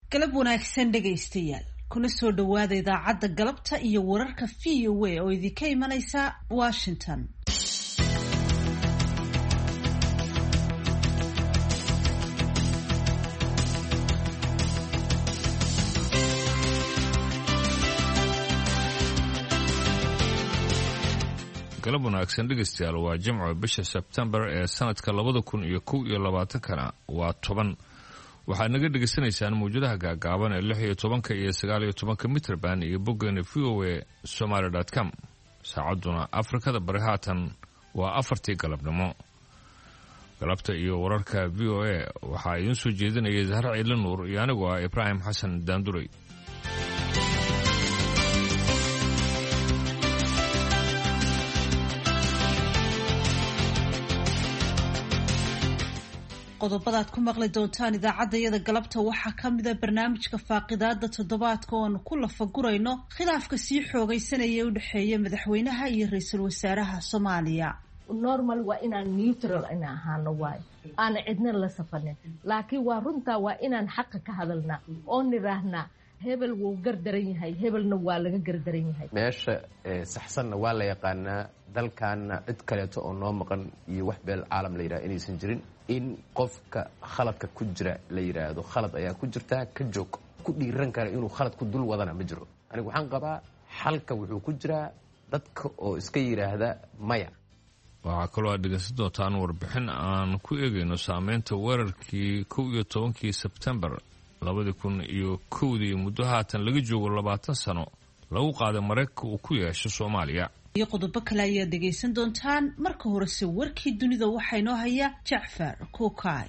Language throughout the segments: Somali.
galab wanaagsan dhegaystayaal kuna soo dhawaada idaacadda galabta iyo wararka VOA oo idinka imanaysa Washington. galab wanaagsan dhegaystayaal waa Jimco bisha September ee sanadka 2021 waa 10. waxaad naga dhegaysanaysaan mawjadaha gaagaaban ee 16 iyo 19 mitir band iyo boggeena voasomali.com. saacaduna Afrikada bari haatan waa 4 galabnimo. galabta iyo wararka VOA waxaa idin soo jeedinaya Zahra Ciidla Nuur iyo anigu ah Ibrahim Xasan Daanduray. qodobada aad ku maqli doontaan idaacadayada galabta waxaa ka mid ah barnaamijka faaqidaada toddobaadka oo aanu ku lafagurayno khilaafka sii xoogaysanaya u dhexeeya madaxweynaha iyo ra-iisul wasaaraha Soomaaliya. normal waa inaan neutral ina ahaano waay aana cidna la safanin laakiin waa runtaa waa inaan xaqa ka hadalnaa oo niraahnaa hebel wuu gardaran yahay hebelna waa laga gardaran yahay. meesha saxsanna waa la yaqaanaa dalkaana cid kaleeto oo noo maqan iyo wax beel caalam la yidhaha inaysan jirin in qofka khaladka ku jira la yidhaahdo khalad ayaa ku jirtaa ka joog ku dhiiran kara inuu khalad ku dul wadana ma jiro. anigu waxaan qabaa xalka wuxuu ku jiraa dadka oo iska yidhaahda maya. waxaa kaloo aad dhegaysan doontaan warbixin aan ku eegayno saameynta weerarkii 11 Sebtembar 2001 muddo haatan laga joogo 20 sano lagu qaaday Mareykanka uu ku yeesho Soomaaliya. iyo qodobo kale ayaad dhegaysan doontaan. marka horese warkii dunida waxaa inoo haya Jacfar Kuukay.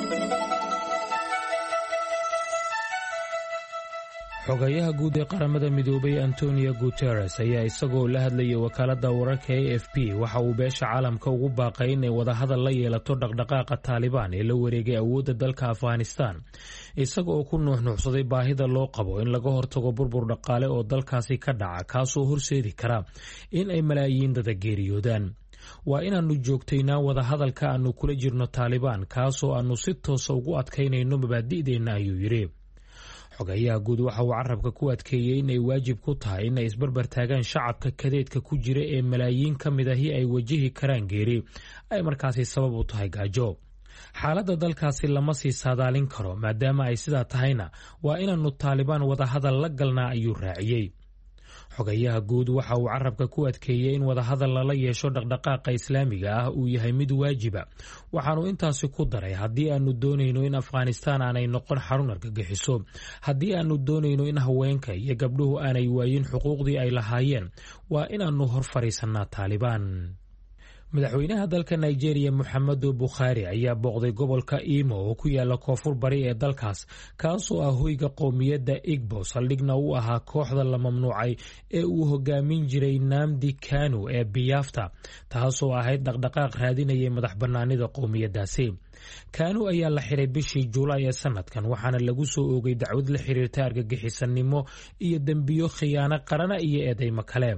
xogayaha guud ee qaramada midoobay Antonio Guterres ayaa isagoo la hadlayay wakaaladda wararka AFP waxa uu beesha caalamka ugu baaqay inay wadahadal la yeelato dhaqdhaqaaqa Taliban ee la wareegay awoodda dalka Afghanistan isaga oo ku nuuxnuuxsaday baahida loo qabo in laga hortago burbur dhaqaale oo dalkaasi ka dhaca kaasoo horseedi kara in ay malaayiin dad geeriyoodaan. waa inaannu joogtaynaa wadahadalka aanu kula jirno Taliban kaasoo aanu si toos ugu adkaynayno mabaadi'deena ayuu yiri. xogayaha guud waxa uu carabka ku adkeeyay in ay waajib ku tahay in ay isbarbar taagaan shacabka kadeedka ku jira ee malaayiin ka mid ahi ay wajihi karaan geeri ay markaasi sabab u tahay gaajo. xaaladda dalkaasi lama sii saadaalin karo maadaama ay sidaa tahayna waa inaannu Taliban wadahadal la galnaa ayuu raaciyey. xogayaha guud waxa uu carabka ku adkeeyay in wadahadal lala yeesho dhaqdhaqaaqa islaamiga ah uu yahay mid waajiba waxaanu intaasi ku daray haddii aanu doonayno in Afghanistan aanay noqon xarun argagixiso haddii aanu doonayno in haweenka iyo gabdhuhu aanay waayin xuquuqdii ay lahaayeen waa inaannu hor fadhiisannaa Taliban. madaxweynaha dalka Nigeria Muhammadu Buhari ayaa booqday gobolka Imo oo ku yaala koonfur bari ee dalkaas kaasoo ah hoyga qowmiyadda Igbo saldhigna u ahaa kooxda la mamnuucay ee uu hogaamin jiray Nnamdi Kanu ee Biafra taasoo ahayd dhaqdhaqaaq raadinayay madax bannaanida qowmiyaddaasi. Kanu ayaa la xiray bishii Juulaay ee sanadkan waxaana lagu soo oogay dacwad la xiriirta argagixisanimo iyo dembiyo khiyaano qarana iyo eedeymo kale.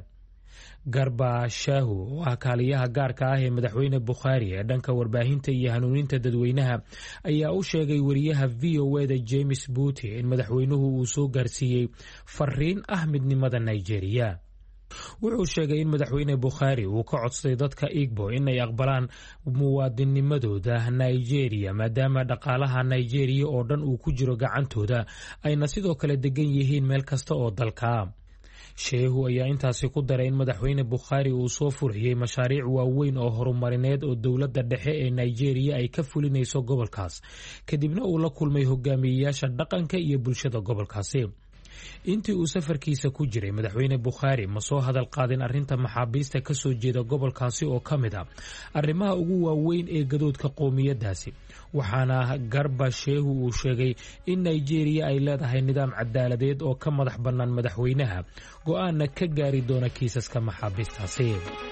Garba Shahu oo ah kaaliyaha gaarka ah ee madaxweyne Buhari ee dhanka warbaahinta iyo hanuuninta dadweynaha ayaa u sheegay wariyaha VOA-da James Buti in madaxweynuhu uu soo gaarsiiyey fariin ah midnimada Nigeria. wuxuu sheegay in madaxweyne Buhari uu ka codsaday dadka Igbo inay aqbalaan muwaadinimadooda Nigeria maadaama dhaqaalaha Nigeria oo dhan uu ku jiro gacantooda ayna sidoo kale degan yihiin meel kasta oo dalka. sheehu ayaa intaasi ku daray in madaxweyne Buhari uu soo furayay mashaariic waaweyn oo horumarineed oo dowladda dhexe ee Nigeria ay ka fulinayso gobolkaas kadibna uu la kulmay hogaamiyeyaasha dhaqanka iyo bulshada gobolkaasi. intii uu safarkiisa ku jiray madaxweyne Buhari ma soo hadal qaadin arrinta maxaabiista ka soo jeeda gobolkaasi oo ka mid ah arrimaha ugu waaweyn ee gadoodka qowmiyaddaasi waxaana Garba Shehu uu sheegay in Nigeria ay leedahay nidaam cadaaladeed oo ka madax bannaan madaxweynaha go'aanna ka gaari doona kiisaska maxaabiistaasi.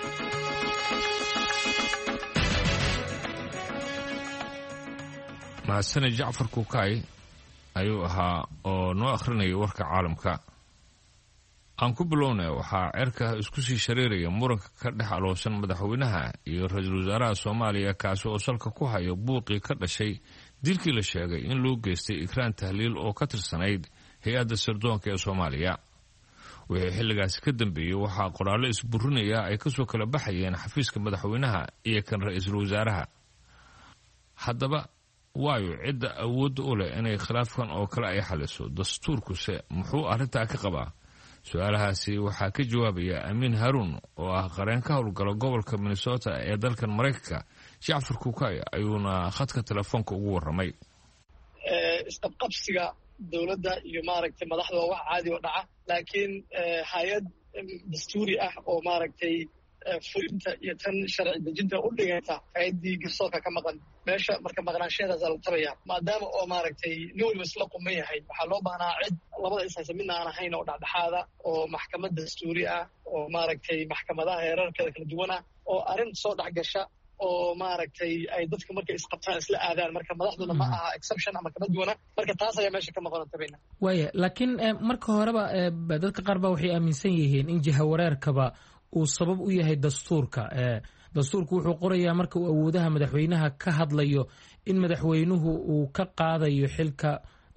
mahadsanid Jacfar Kuukay ayuu ahaa oo noo akhrinayay warka caalamka. aan ku bilownay waxaa cerka isku sii shareeraya muranka ka dhex aloosan madaxweynaha iyo ra-iisul wasaaraha soomaaliya kaasi oo salka ku haya buuqii ka dhashay dilkii la sheegay in loo geystay ikraan tahliil oo ka tirsanayd hay-adda sirdoonka ee soomaaliya wixii xilligaasi ka dambeeyey waxaa qoraallo isburinaya ay kasoo kala baxayeen xafiiska madaxweynaha iyo kan ra-iisul wasaaraha. haddaba waayo cidda awoodda u leh inay khilaafkan oo kale ay xaliso, dastuurkuse muxuu arrintaa ka qabaa? su-aalahaasi waxaa ka jawaabaya amiin haruun oo ah qareen ka howlgala gobolka minnesota ee dalkan maraykanka. jacfar kukay ayuuna khadka telefoonka ugu warramay. isqabqabsiga dowladda iyo maaragtay madaxda waa wax caadi oo dhaca, laakiin hay-ad dastuuri ah oo maaragtay fulinta iyo tan sharci dejinta u dhiganta hay-addii garsoorka ka maqan meesha marka maqnaanshaheedaasaa la tabaya, maadaama oo maaragtay nin waliba isla quman yahay. waxaa loo baahnaa cid labada ishaysa midna aan ahayn oo dhexdhexaada oo maxkamad dastuuri ah oo maaragtay maxkamadaha heerarkeeda kala duwan ah oo arrin soo dhex gasha oo maaragtay ay dadka markay isqabtaan isla aadaan. marka madaxduna ma aha exception ama kama duwana, marka taas ayaa meesha ka maqan tabayna. waaya laakiin marka horeba dadka qaar ba waxay aaminsan yihiin in jihawareerkaba uu sabab u yahay dastuurka. dastuurku wuxuu qorayaa marka uu awoodaha madaxweynaha ka hadlayo in madaxweynuhu uu ka qaadayo xilka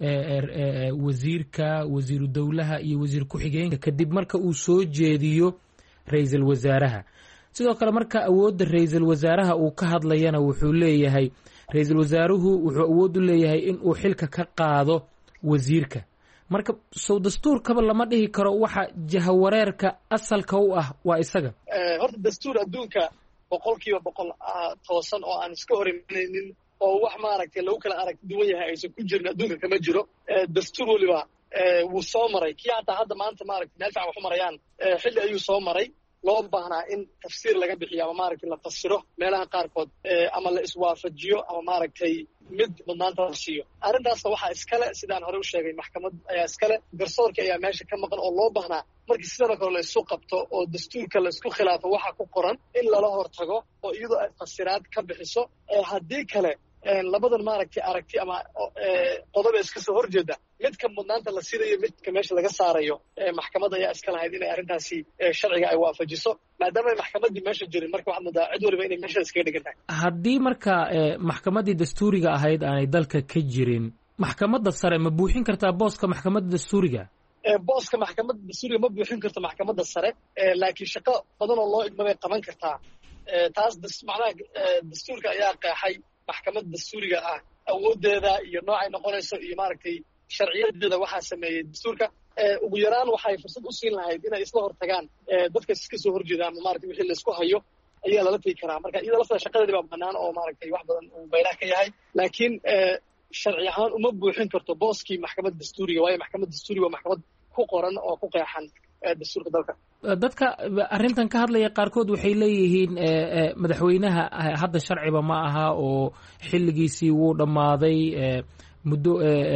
wasiirka, wasiiru dowlaha iyo wasiir ku-xigeenka kadib marka uu soo jeediyo ra-iisul wasaaraha. sidoo kale marka awoodda ra-iisul wasaaraha uu ka hadlayana wuxuu leeyahay ra-iisul wasaaruhu wuxuu awood u leeyahay in uu xilka ka qaado wasiirka. marka sow dastuurkaba lama dhihi karo waxa jahawareerka asalka u ah waa isaga. horta dastuur adduunka 100% toosan oo aan iska hor imanaynin oo wax maaragtay lagu kala arag duwan yahay aysan ku jirin adduunka kama jiro. dastuur waliba wuu soo maray kii hataa hadda maanta maaragtay meel fiican wax u marayaan xilli ayuu soo maray loo baahnaa in tafsiir laga bixiyo ama maaragtay la fasiro meelaha qaarkood ama la iswaafajiyo ama maaragtay mid mudnaanta la siiyo. arrintaasna waxaa iskale sidaan hore u sheegay maxkamad ayaa iskale, garsoorka ayaa meesha ka maqan oo loo baahnaa markii sidana kale la isu qabto oo dastuurka la isku khilaafo waxa ku qoran in lala hortago oo iyadoo ay fasiraad ka bixiso. haddii kale labadan maaragtay aragti ama qodob iska soo horjeeda midka mudnaanta la siinayo midka meesha laga saarayo maxkamadda ayaa iska lahayd inay arrintaasi sharciga ay waafajiso maadaama ay maxkamaddii meesha jirin. marka waxaad moodaa cid waliba inay meesha iskaga dhigan tahay. haddii marka maxkamaddii dastuuriga ahayd aanay dalka ka jirin, maxkamadda sare ma buuxin kartaa booska maxkamadda dastuuriga? booska maxkamadda dastuuriga ma buuxin karto maxkamadda sare, laakiin shaqo badan oo loo idma bay qaban kartaa. taas macnaha dastuurka ayaa qeexay maxkamadda dastuuriga ah awooddeeda iyo noocay noqonayso iyo maaragtay sharciyadeeda waxaa sameeyey dastuurka. ugu yaraan waxay fursad u siin lahayd inay isla hortagaan dadka iska soo horjeeda ama maaragtay wixii la isku hayo ayaa lala tegi karaa. marka iyada laftada shaqadeedii baa bannaan oo maaragtay wax badan uu baylaha ka yahay, laakiin sharci ahaan uma buuxin karto booskii maxkamadda dastuuriga, waayo maxkamadda dastuuriga waa maxkamad ku qoran oo ku qeexan dastuurka dalka. dadka arrintan ka hadlaya qaarkood waxay leeyihiin madaxweynaha hadda sharciba ma aha oo xilligiisii wuu dhammaaday, muddo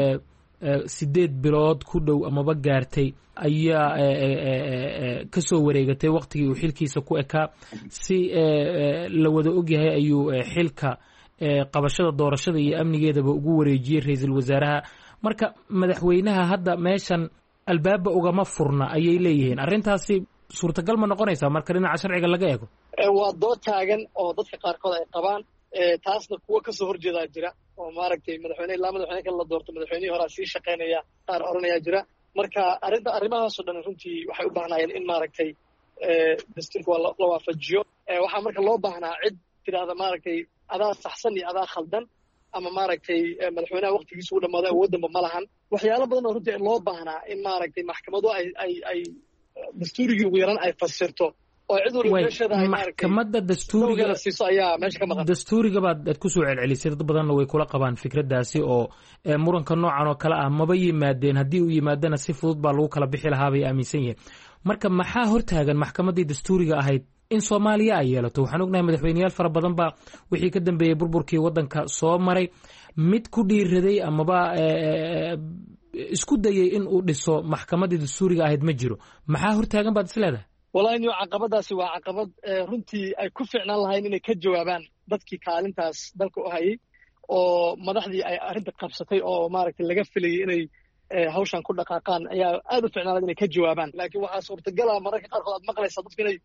8 bilood ku dhow amaba gaartay ayaa ka soo wareegatay waqtigii uu xilkiisa ku ekaa. si la wada ogyahay ayuu xilka qabashada doorashada iyo amnigeedaba ugu wareejiyey ra-iisul wasaaraha. marka madaxweynaha hadda meeshan albaaba ugama furna ayay leeyihiin. arrintaasi suurtagal ma noqonaysaa marka dhinaca sharciga laga eego? waa dood taagan oo dadka qaarkood ay qabaan, taasna kuwo kasoo horjeedaa jira oo maaragtay madaxweyne ilaa madaxweyne kale la doorto madaxweynihii horaa sii shaqaynaya qaar oranayaa jira. marka arrimahaasoo dhan runtii waxay u baahnaayeen in maaragtay dastuurka waa la waafajiyo. waxaa marka loo baahnaa cid tidhaahda maaragtay adaa saxsan iyo adaa khaldan ama maaragtay madaxweynaha waqtigiisa u dhammaado awooddanba ma lahan. waxyaalo badan oo runtii loo baahnaa in maaragtay maxkamadu ay dastuurigii ugu yaran ay fasirto oo cid waliba meesheeda ay maxkamadda dastuuriga siiso ayaa meesha ka maqan. dastuuriga baad ku soo celcelisay, dad badanna way kula qabaan fikraddaasi oo muranka noocan oo kale ah maba yimaadeen, haddii uu yimaadana si fudud baa lagu kala bixi lahaa bay aaminsan yihiin. marka maxaa hortaagan maxkamaddii dastuuriga ahayd in Soomaaliya ay yeelato? waxaan ognahay madaxweyneyaal fara badan baa wixii ka dambeeyey burburkii waddanka soo maray mid ku dhiiraday amaba isku dayay in uu dhiso maxkamaddii dastuuriga ahayd ma jiro. maxaa hortaagan baad is leedahay? wallahi niyo caqabadaasi waa caqabad runtii ay ku fiicnaan lahayn inay ka jawaabaan dadkii kaalintaas dalka u hayay oo madaxdii ay arrinta qabsatay oo maaragtay laga filayay inay hawshan ku dhaqaaqaan ayaa aad u ficnaanad inay ka jawaabaan. laakiin waxaa suurtagala mararka qaarkood aad maqlaysaa dadku inay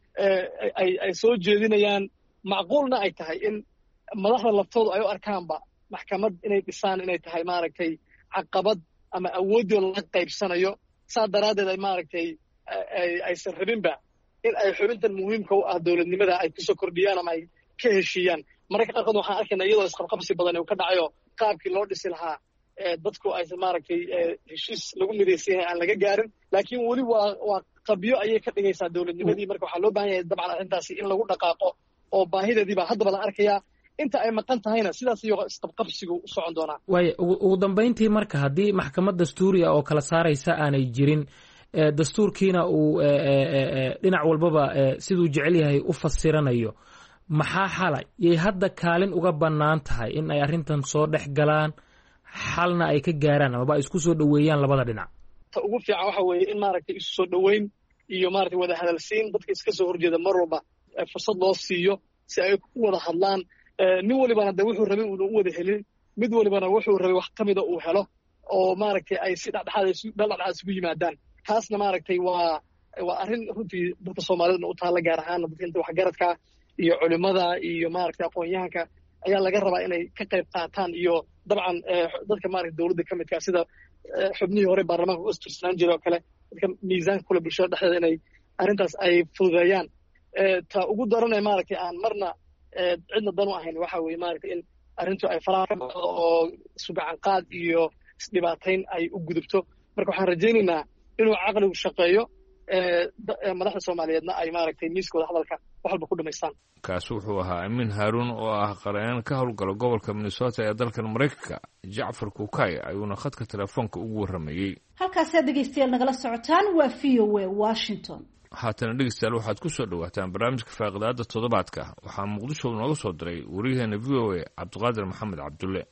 ay soo jeedinayaan macquulna ay tahay in madaxda laftoodu ay u arkaanba maxkamad inay dhisaan inay tahay maaragtay caqabad ama awooddii laga qaybsanayo. saa daraaddeed ay maaragtay aysan rabinba in ay xubintan muhiimka u ah dowladnimada ay kusoo kordhiyaan ama ay ka heshiiyaan. mararka qaarkood waxaan arkaynaa iyadoo isqabqabsi badan uu ka dhacayo qaabkii loo dhisi lahaa dadku aysan maaragtay heshiis lagu midaysan yahay aan laga gaarin. laakiin weli waa qabyo ayay ka dhigaysaa dowladnimadii. marka waxaa loo baahan yahay dabcan arrintaasi in lagu dhaqaaqo oo baahideediibaa haddaba la arkayaa. inta ay maqan tahayna sidaas iyo isqabqabsigu u socon doonaa. waaya ugu dambayntii marka haddii maxkamad dastuuriya oo kala saaraysa aanay jirin dastuurkiina uu dhinac walbaba siduu jecel yahay u fasiranayo, maxaa xalay yay hadda kaalin uga bannaan tahay in ay arrintan soo dhex galaan, xalna ay ka gaaraan amaba ay isku soo dhoweeyaan labada dhinac? ta ugu fiican waxa weeye in maaragtay isu soo dhoweyn iyo maaragtay wada hadalsiin dadka iska soo horjeeda mar walba fursad loo siiyo si ay u wada hadlaan. nin walibana de wuxuu rabay uuna u wada helin, mid walibana wuxuu rabay wax ka mida uu helo oo maaragtay ay si dhexdhexaad isugu yimaadaan. taasna maaragtay waa arrin runtii dadka soomaalidana u taalla, gaar ahaana dadka inta waxgaradka iyo culimada iyo maaragtay aqoon-yahanka ayaa laga rabaa inay ka qayb qaataan. iyo dabcan dadka maaragtay dowladda ka midka sida xubnihii hore baarlamaanka u istirsanaan jiray oo kale, dadka miisaanka kule bulshada dhexdeeda inay arrintaas ay fududeeyaan. ta ugu daranee maaragtay aan marna cidna dan u ahayn waxa weeye maaragtay in arrintu ay faraha ka baxdo oo sugacanqaad iyo isdhibaatayn ay u gudubto. marka waxaan rajaynaynaa inuu caqligu shaqeeyo, madaxda soomaaliyeedna ay maaragtay miiskooda hadalka wax walba ku dhamaystaan. kaasi wuxuu ahaa amiin haaruun oo ah qareen ka howlgala gobolka minnesota ee dalkan maraykanka. jacfar kukay ayuuna khadka telefoonka ugu warramayey. halkaasaad dhegaystayaal nagala socotaan waa v o a washington. haatana dhegeystayaal waxaad ku soo dhowaataan barnaamijka faaqidaada toddobaadka. waxaa muqdisho nooga soo diray wariyaheena v o a cabdiqaadir maxamed cabdulle.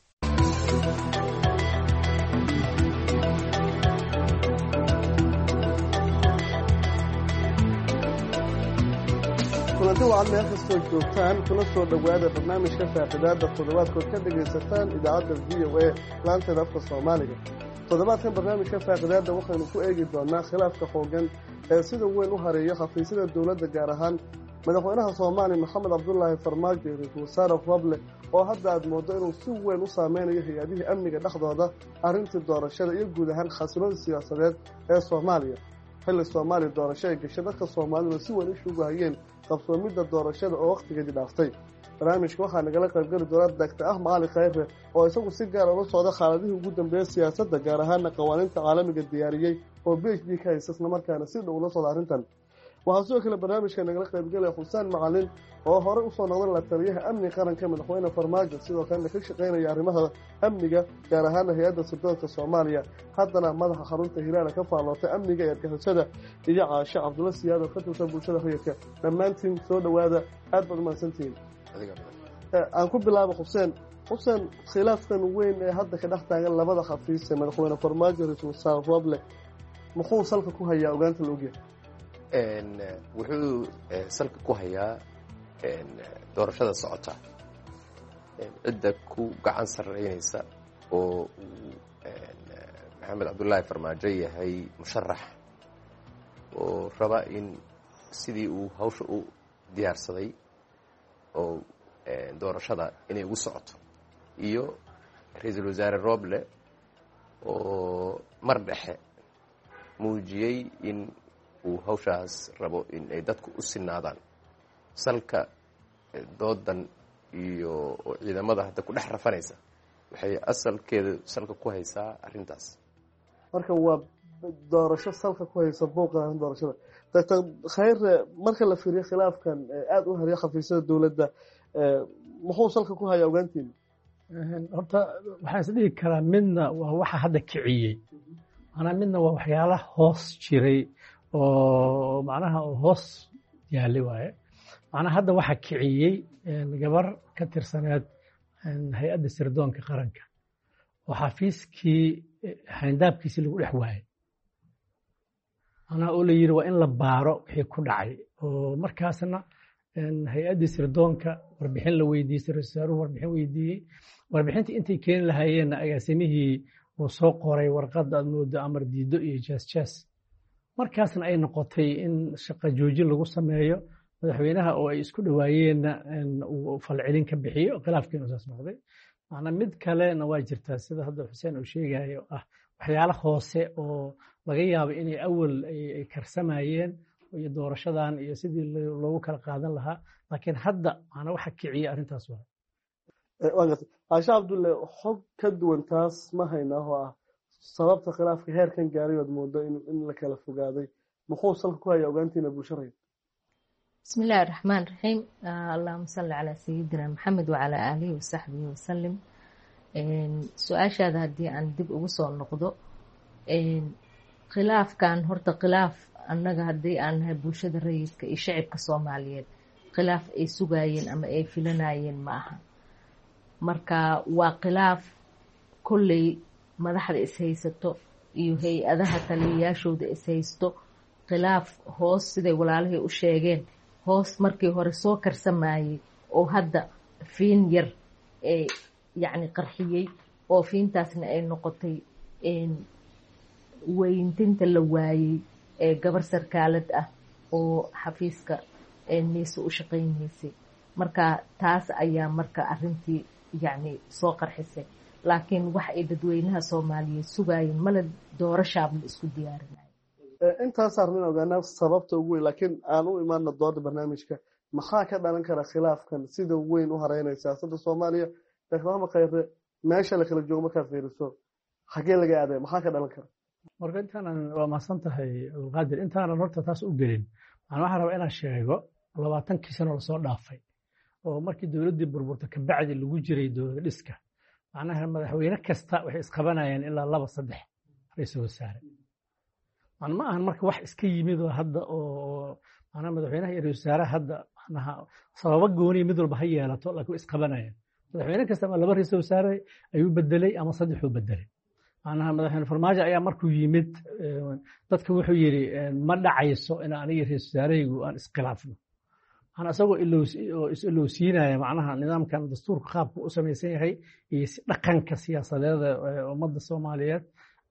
kulanti waad meel kastoo joogtaan kuna soo dhowaada barnaamijka faaqidaada toddobaadkood ka dhegaysataan idaacadda v o a laanteeda afka soomaaliga. toddobaadkan barnaamijka faaqidaada waxaynu ku eegi doonaa khilaafka xooggan ee sida weyn u hareeya xafiisyada dowladda, gaar ahaan madaxweynaha soomaaliya maxamed cabdulaahi farmaajo iyo ra-iisul wasaare roble oo hadda aad mooddo inuu si weyn u saameynayo hay-adihii amniga dhexdooda, arrintii doorashada iyo guud ahaan xasiloonda siyaasadeed ee soomaaliya. xilli soomaaliya doorasho ay gashay dadka soomaalida si weyn ishugu hayeen qabsoomidda doorashada oo wakhtigeedii dhaaftay. barnaamijka waxaa nagala qaybgeli doona doctor axmed cali khayre oo isagu si gaara ula socda xaaladihii ugu dambeeyey siyaasadda, gaar ahaana qawaaniinta caalamiga diyaariyey oo PhD ka haysta isla markaana si dhow ula socda arrintan. waxaa sidoo kale barnaamijka nagala qaybgelaya xuseen macalin oo horey usoo noqday la taliyaha amniga qaranka madaxweyne farmaajo, sidoo kalena ka shaqaynaya arrimaha amniga gaar ahaana hay-adda sirdoonka soomaaliya, haddana madaxa xarunta hilaala ka faallootay amniga ee argagixisada, iyo caasho cabdulla siyaad oo ka tirsan bulshada rayidka. dhammaantiin soo dhowaada, aad baad umahadsantihiin. aan ku bilaabo xuseen. khilaafkan weyn ee hadda ka dhex taagan labada xafiis ee madaxweyne farmaajo ra-iisul wasaare roble muxuu salka ku hayaa ogaanta la ogyahay? wuxuu salka ku hayaa doorashada socota, cidda ku gacan sarreynaysa oo uu maxamed cabdulaahi farmaajo yahay musharax oo raba in sidii uu hawsha u diyaarsaday oo doorashada inay ugu socoto, iyo ra-iisul wasaare roble oo mar dhexe muujiyey in uu hawshaas rabo in ay dadku u sinaadaan. salka doodan iyo ciidamada hadda ku dhex rafanaysa waxay asalkeeda salka ku haysaa arrintaas. marka waa doorasho salka ku haysa buuqa doorashada. doctor khayre, marka la fiiriyo khilaafkan aada u hariya xafiisyada dowladda, muxuu salka ku hayaa ogaantiina? horta waxaan is dhihi karaa midna waa waxa hadda kiciyey, manaa midna waa waxyaalaha hoos jiray oo macnaha hoos yaali waaye. macnaha hadda waxa kiciyey gabar ka tirsaneed hay-adda sirdoonka qaranka oo xafiiskii xayndaabkiisii lagu dhex waayey, manaa oo la yidhi waa in la baaro wixii ku dhacay. oo markaasna hay-addii sirdoonka warbixin la weydiisay, ra-iisul wasaaruhu warbixin weydiiyey. warbixintii intay keeni lahaayeenna agaasimihii uu soo qoray warqad aad moodo amar diido iyo jaas markaasna ay noqotay in shaqo joojin lagu sameeyo madaxweynaha oo ay isku dhawaayeenna uu falcelin ka bixiyo khilaafkiina saas noqday macna mid kalena waa jirtaa sida hadda xuseen uu sheegayo ah waxyaalo hoose oo laga yaabo inay awal ay karsamayeen iyo doorashadan iyo sidii loogu kala qaadan lahaa laakiin hadda macna waxa kiciya arrintaas waa Aisha Abdulle xog ka duwan taas ma haynaa oo ah sababta khilaafka heerkan gaaray wad moodo in la kala fogaaday muxuu salka ku hayaa ogaantiina bulshada بسم الله الرحمن الرحيم اللهم صل على سيدنا محمد وعلى آله وصحبه وسلم su-aashaada haddii aan dib ugu soo noqdo khilaafkan horta khilaaf annaga haddii aan nahay bulshada rayidka iyo shacibka soomaaliyeed khilaaf ay sugayeen ama ay filanayeen ma aha marka waa khilaaf kolley madaxda ishaysato iyo hay-adaha taliyayaashooda ishaysto khilaaf hoos siday walaalihii u sheegeen hoos markii hore soo karsamayey oo hadda fiin yar ee yacni qarxiyey oo fiintaasna ay noqotay weyntinta la waayey ee gabar sarkaalad ah oo xafiiska niisa u shaqaynaysay marka taas ayaa marka arrintii yacni soo qarxisay laakiin wax ay dadweynaha soomaaliyeed sugayeen mala doorashaabla isku diyaarinayo intaas arrin ogaanaa sababta ugu weyn laakiin aan u imaano dooda barnaamijka maxaa ka dhalan kara khilaafkan sida weyn u hareynaya siyaasadda Soomaaliya dadka khayre meesha la kala joogo marka fiiriso xagee laga aaday maxaa ka dhalan kara marka intaan waa maasan tahay qaadir intaan horta taas u gelin waxaan rabaa inaan sheego 20 sano la soo dhaafay oo markii dawladdii burburta ka bacdi lagu jiray dawlad dhiska macnaha madaxweyne kasta waxay isqabanayeen ilaa 2-3 ra'iisul wasaare ma ahan marka wax iska yimid oo hadda oo macnaha madaxweynaha iyo ra'iisul wasaaraha hadda macnaha sababo gooni mid walba ha yeelato laakiin isqabanayeen madaxweyne kasta ma 2 ra'iisul wasaare ayuu bedelay ama 3 uu bedelay macnaha madaxweyne farmaajo ayaa markuu yimid dadka wuxuu yiri ma dhacayso in aniga ra'iisul wasaarahaygu aan iskhilaafno ana asagoo ilowsiinaya macnaha nidaamkan dastuurka qaabku u samaysan yahay iyo dhaqanka siyaasadeed ummadda Soomaaliyeed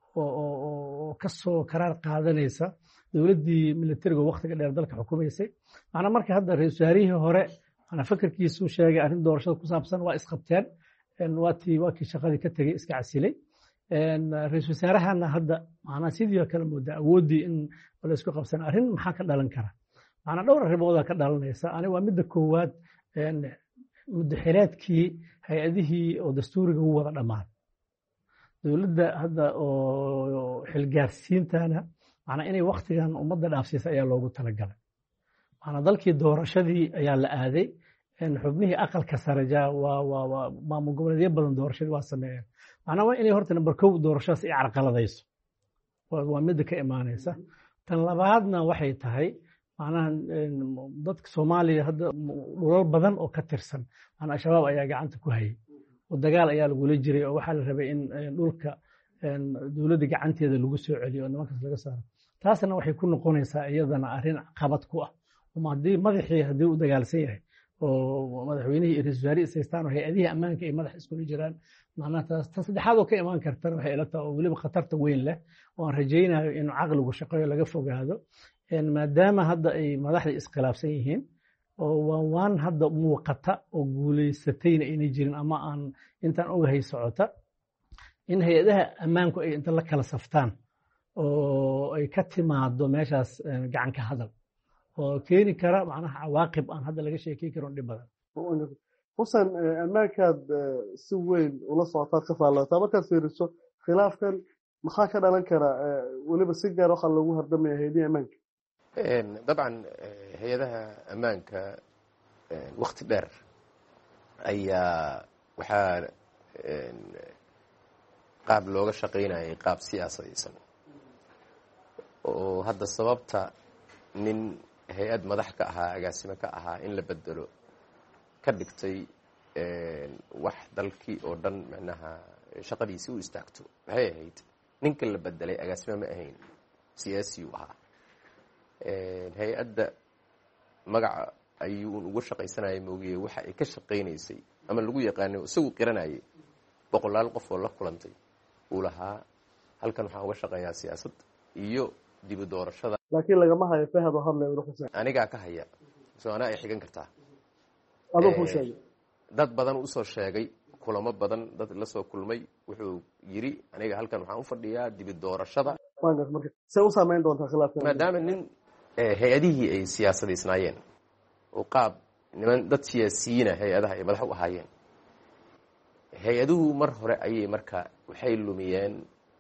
oo ka soo qaraar qaadanaysa dawladdii militariga waqtiga dheer dalka xukumaysay macnaha marka hadda ra'iisul wasaarihii hore ana fikirkiisu sheegay arrin doorashada ku saabsan waa isqabteen waa kii shaqadii ka tagay iska casilay ra'iisul wasaarahana hadda macnaha sidii kale moodaa awoodii in la isku qabsan arrin maxaa ka dhalan kara macnaha dhowr arrimood ka dhalanaysa ani waa midda koowaad muddaxileedkii hay-adihii oo dastuuriga u wada dhammaan dawladda hadda oo xilgaarsiintana macnaha inay waqtigan ummadda dhaafsiisa ayaa loogu talagalay macnaha dalkii doorashadii ayaa la aaday xubnihii aqalka sare waa maamul goboleedyo badan doorashadii waa sameeyeen macnaha waa inay horta number 1 doorashadaas ay carqaladayso waa midda ka imaanaysa tan labaadna waxay tahay macnaha dadka Soomaaliya hadda dhulal badan oo ka tirsan macnaha shabaab ayaa gacanta ku hayay oo dagaal ayaa lagu jiray oo waxa la rabay in dhulka dawladda gacanteeda lagu soo celiyo oo nimankaas laga saaro taasna waxay ku noqonaysaa iyadana arrin qabad ku ah oo hadii uu dagaalsan yahay oo madaxweynihii iyo ra'iisul wasaarihi isaystaan oo hay'adaha ammaanka ay madax isku jiraan macnaha taas saddexaad oo ka imaan karta waxay ila tahay oo waliba khatarta weyn leh oo aan rajaynayo in caqligu shaqeeyo laga fogaado maadaama hadda ay madaxda iskhilaafsan yihiin oo waan hadda muuqata oo guuleysatayna inay jirin ama aan intaan ogahay socota in hay'adaha ammaanku ay inta la kala saftaan oo ay ka timaado meeshaas gacan ka hadal oo keeni kara macnaha cawaaqib aan hadda laga sheekay karin dhib badan Xuseen ammaankaad si weyn ula socotaa ka faallootaa markaad fiiriso khilaafkan maxaa ka dhalan kara waliba si gaar waxa lagu hardamaya hay'adaha ammaanka dabcan hay'adaha ammaanka waqti dheer ayaa waxaa qaab looga shaqaynayay qaab siyaasadaysan oo hadda sababta nin hay-ad madax ka ahaa agaasimo ka ahaa in la bedelo ka dhigtay wax dalkii oo dhan macnaha shaqadiisii u istaagto waxay ahayd ninka la bedelay agaasimo ma ahayn siyaasi uu ahaa hay-adda magaca ayuu ugu shaqaysanayay moogiye waxa ay ka shaqaynaysay ama lagu yaqaanay isagu qiranayay boqolaal qof oo la kulantay uu lahaa halkan waxaan uga shaqeeyaa siyaasad iyo dibu doorashada. laakiin lagama hayo fahad oo hadlay uu xuseen anigaa ka haya soo anaa ay xigan kartaa adoo ku sheegay dad badan usoo sheegay kulamo badan dad la soo kulmay wuxuu yiri aniga halkan waxaan u fadhiyaa dibu doorashada. marka see u saameyn doontaa khilaafka maadaama nin hay-adihii ay siyaasadaysnaayeen oo qaab niman dad siyaasiyiina hay-adaha ay madax u ahaayeen, hay-aduhu mar hore ayay marka waxay lumiyeen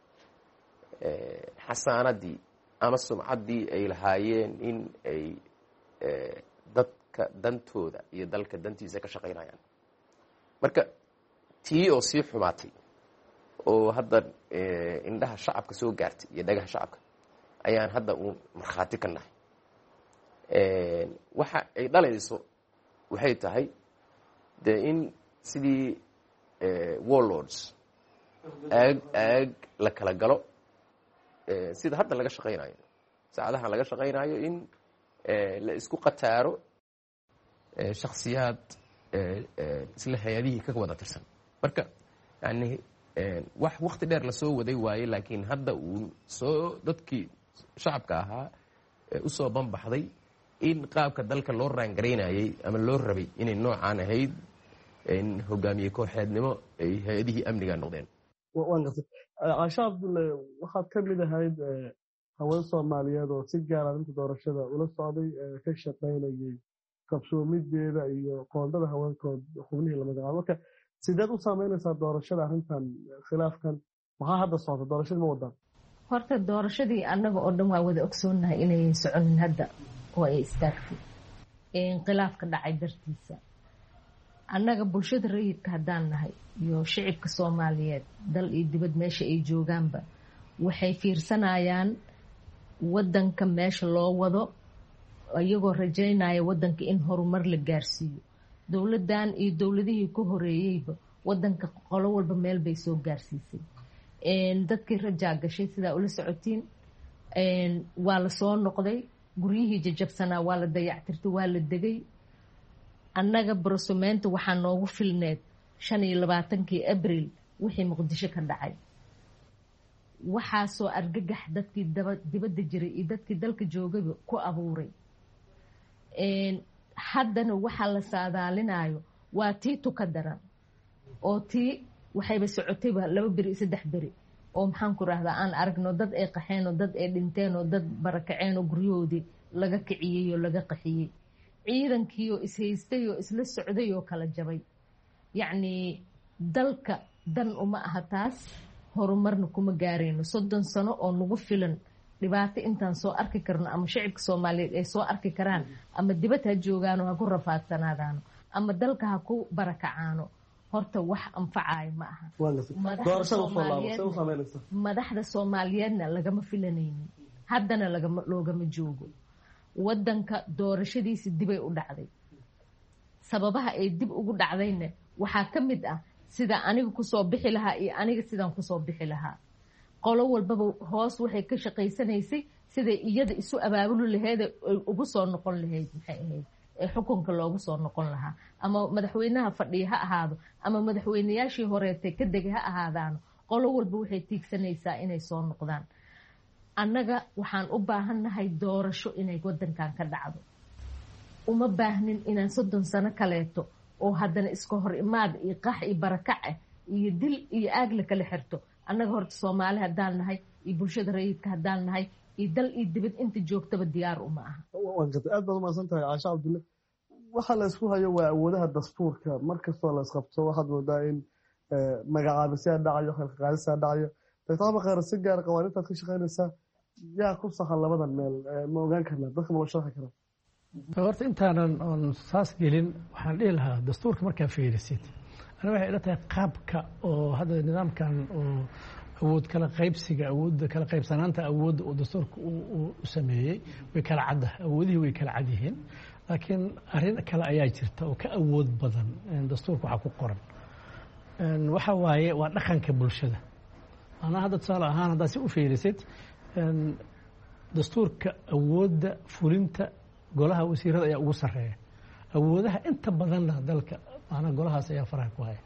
xasaanadii ama sumcaddii ay lahaayeen in ay dadka dantooda iyo dalka dantiisa ka shaqaynayaan. marka tii oo sii xumaatay oo hadda indhaha shacabka soo gaartay iyo dhagaha shacabka ayaan hadda uun markhaati ka nahay. waxa ay dhalayso waxay tahay dee in sidii warlords aag la kala galo, sida hadda laga shaqaynayo saacadahan laga shaqaynayo in la isku qataaro shakhsiyaad isla hay-adihii ka wada tirsan. marka yani wax wakti dheer lasoo waday waaye, laakiin hadda uu soo dadkii shacabka ahaa usoo banbaxday in qaabka dalka loo raangaraynayay ama loo rabay inay noocaan ahayd in hogaamiye kooxeednimo ay hay-adihii amniga noqdeen. waan gartay caasha cabdulle waxaad ka mid ahayd haween soomaaliyeed oo si gaara inta doorashada ula socday ka shaqaynayay qabsoomideeda iyo qoondada haweenkood xubnihii la magacaabo. marka sideed u saameynaysaa doorashada arrintan khilaafkan maxaa hadda socda doorashadii ma wadaan? horta doorashadii annaga oo dhan waa wada ogsoonnahay inayan soconin hadda oo ay istaagtay khilaafka dhacay dartiisa. annaga bulshada rayidka haddaan nahay iyo shicibka soomaaliyeed dal iyo dibad meesha ay joogaanba waxay fiirsanayaan waddanka meesha loo wado, iyagoo rajaynaya waddanka in horumar la gaarsiiyo. dowladdan iyo dowladihii ku horeeyeyba waddanka qolo walba meel bay soo gaarsiisay. dadkii rajaa gashay sidaa ula socotiin waa la soo noqday, guryihii jajabsanaa waa la dayactirtay, waa la degay. annaga barosumeynta waxaa noogu filneed 25 abriil wixii muqdisho ka dhacay. waxaasoo argagax dadkii dibadda jiray iyo dadkii dalka joogayba ku abuuray. haddana waxaa la saadaalinayo waa tii tuka daran oo tii waxayba socotayba 2 beri 3 beri oo maxaan ku rahdaa aan aragno dad ay qaxeen oo dad ay dhinteen oo dad barakaceen oo guryahoodii laga kiciyey oo laga qaxiyey. ciidankii oo ishaystay oo isla socday oo kala jabay. yacni dalka dan uma aha taas, horumarna kuma gaarayno. 30 sano oo nagu filan dhibaato intaan soo arki karno ama shacibka soomaaliyeed ay soo arki karaan ama dibad ha joogaano ha ku rafaadsanaadaano ama dalka ha ku barakacaano, horta wax anfacayo ma aha. madaxda soomaaliyeedna lagama filanaynin, haddana loogama joogo. waddanka doorashadiisi dibay u dhacday. sababaha ay dib ugu dhacdayna waxaa ka mid ah sida aniga kusoo bixi lahaa iyo aniga sidaan kusoo bixi lahaa. qolo walbaba hoos waxay ka shaqaysanaysay siday iyada isu abaabuli laheyd ay ugu soo noqon lahayd. maxay ahayd ee xukunka loogu soo noqon lahaa, ama madaxweynaha fadhiya ha ahaado ama madaxweynayaashii horeetay ka degay ha ahaadaano. qolo walba waxay tiigsanaysaa inay soo noqdaan. annaga waxaan u baahannahay doorasho inay waddankan ka dhacdo. uma baahnin inaan 30 sano kaleeto oo haddana iska hor imaad iyo qax iyo barakac ah iyo dil iyo aag la kala xirto. annaga horta soomaali haddaan nahay iyo bulshada rayidka haddaan nahay iyo dal iyo dibad inta joogtaba diyaar uma aha. aad baad umahadsan tahay caasha cabdulle. waxa la isku hayo waa awoodaha dastuurka. markastoo la isqabto waxaad moodaa in magacaabisyaa dhacayo, khalqaadisaa dhacayo. doctor bakar si gaar qawaaniintaad ka shaqaynaysaa, yaa ku sahan labadan meel ma ogaan karnaa? dadka ma loo sharxi karaa? horta intaanan oon saas gelin waxaan dhihi lahaa dastuurka markaa fiirisid ana waxay ila tahay qaabka oo hadda nidaamkan oo awood kala qaybsiga, awoodda kala qaybsanaanta awoodda oo dastuurka u sameeyey way kala cadda, awoodihii way kala cad yihiin. laakiin arrin kale ayaa jirta oo ka awood badan dastuurka waxaa ku qoran. waxa waaye waa dhaqanka bulshada. anaa hadda tusaale ahaan haddaad si u fiirisid dastuurka awoodda fulinta golaha wasiirada ayaa ugu sarreeya. awoodaha inta badanna dalka maanaa golahaas ayaa faraha ku haya.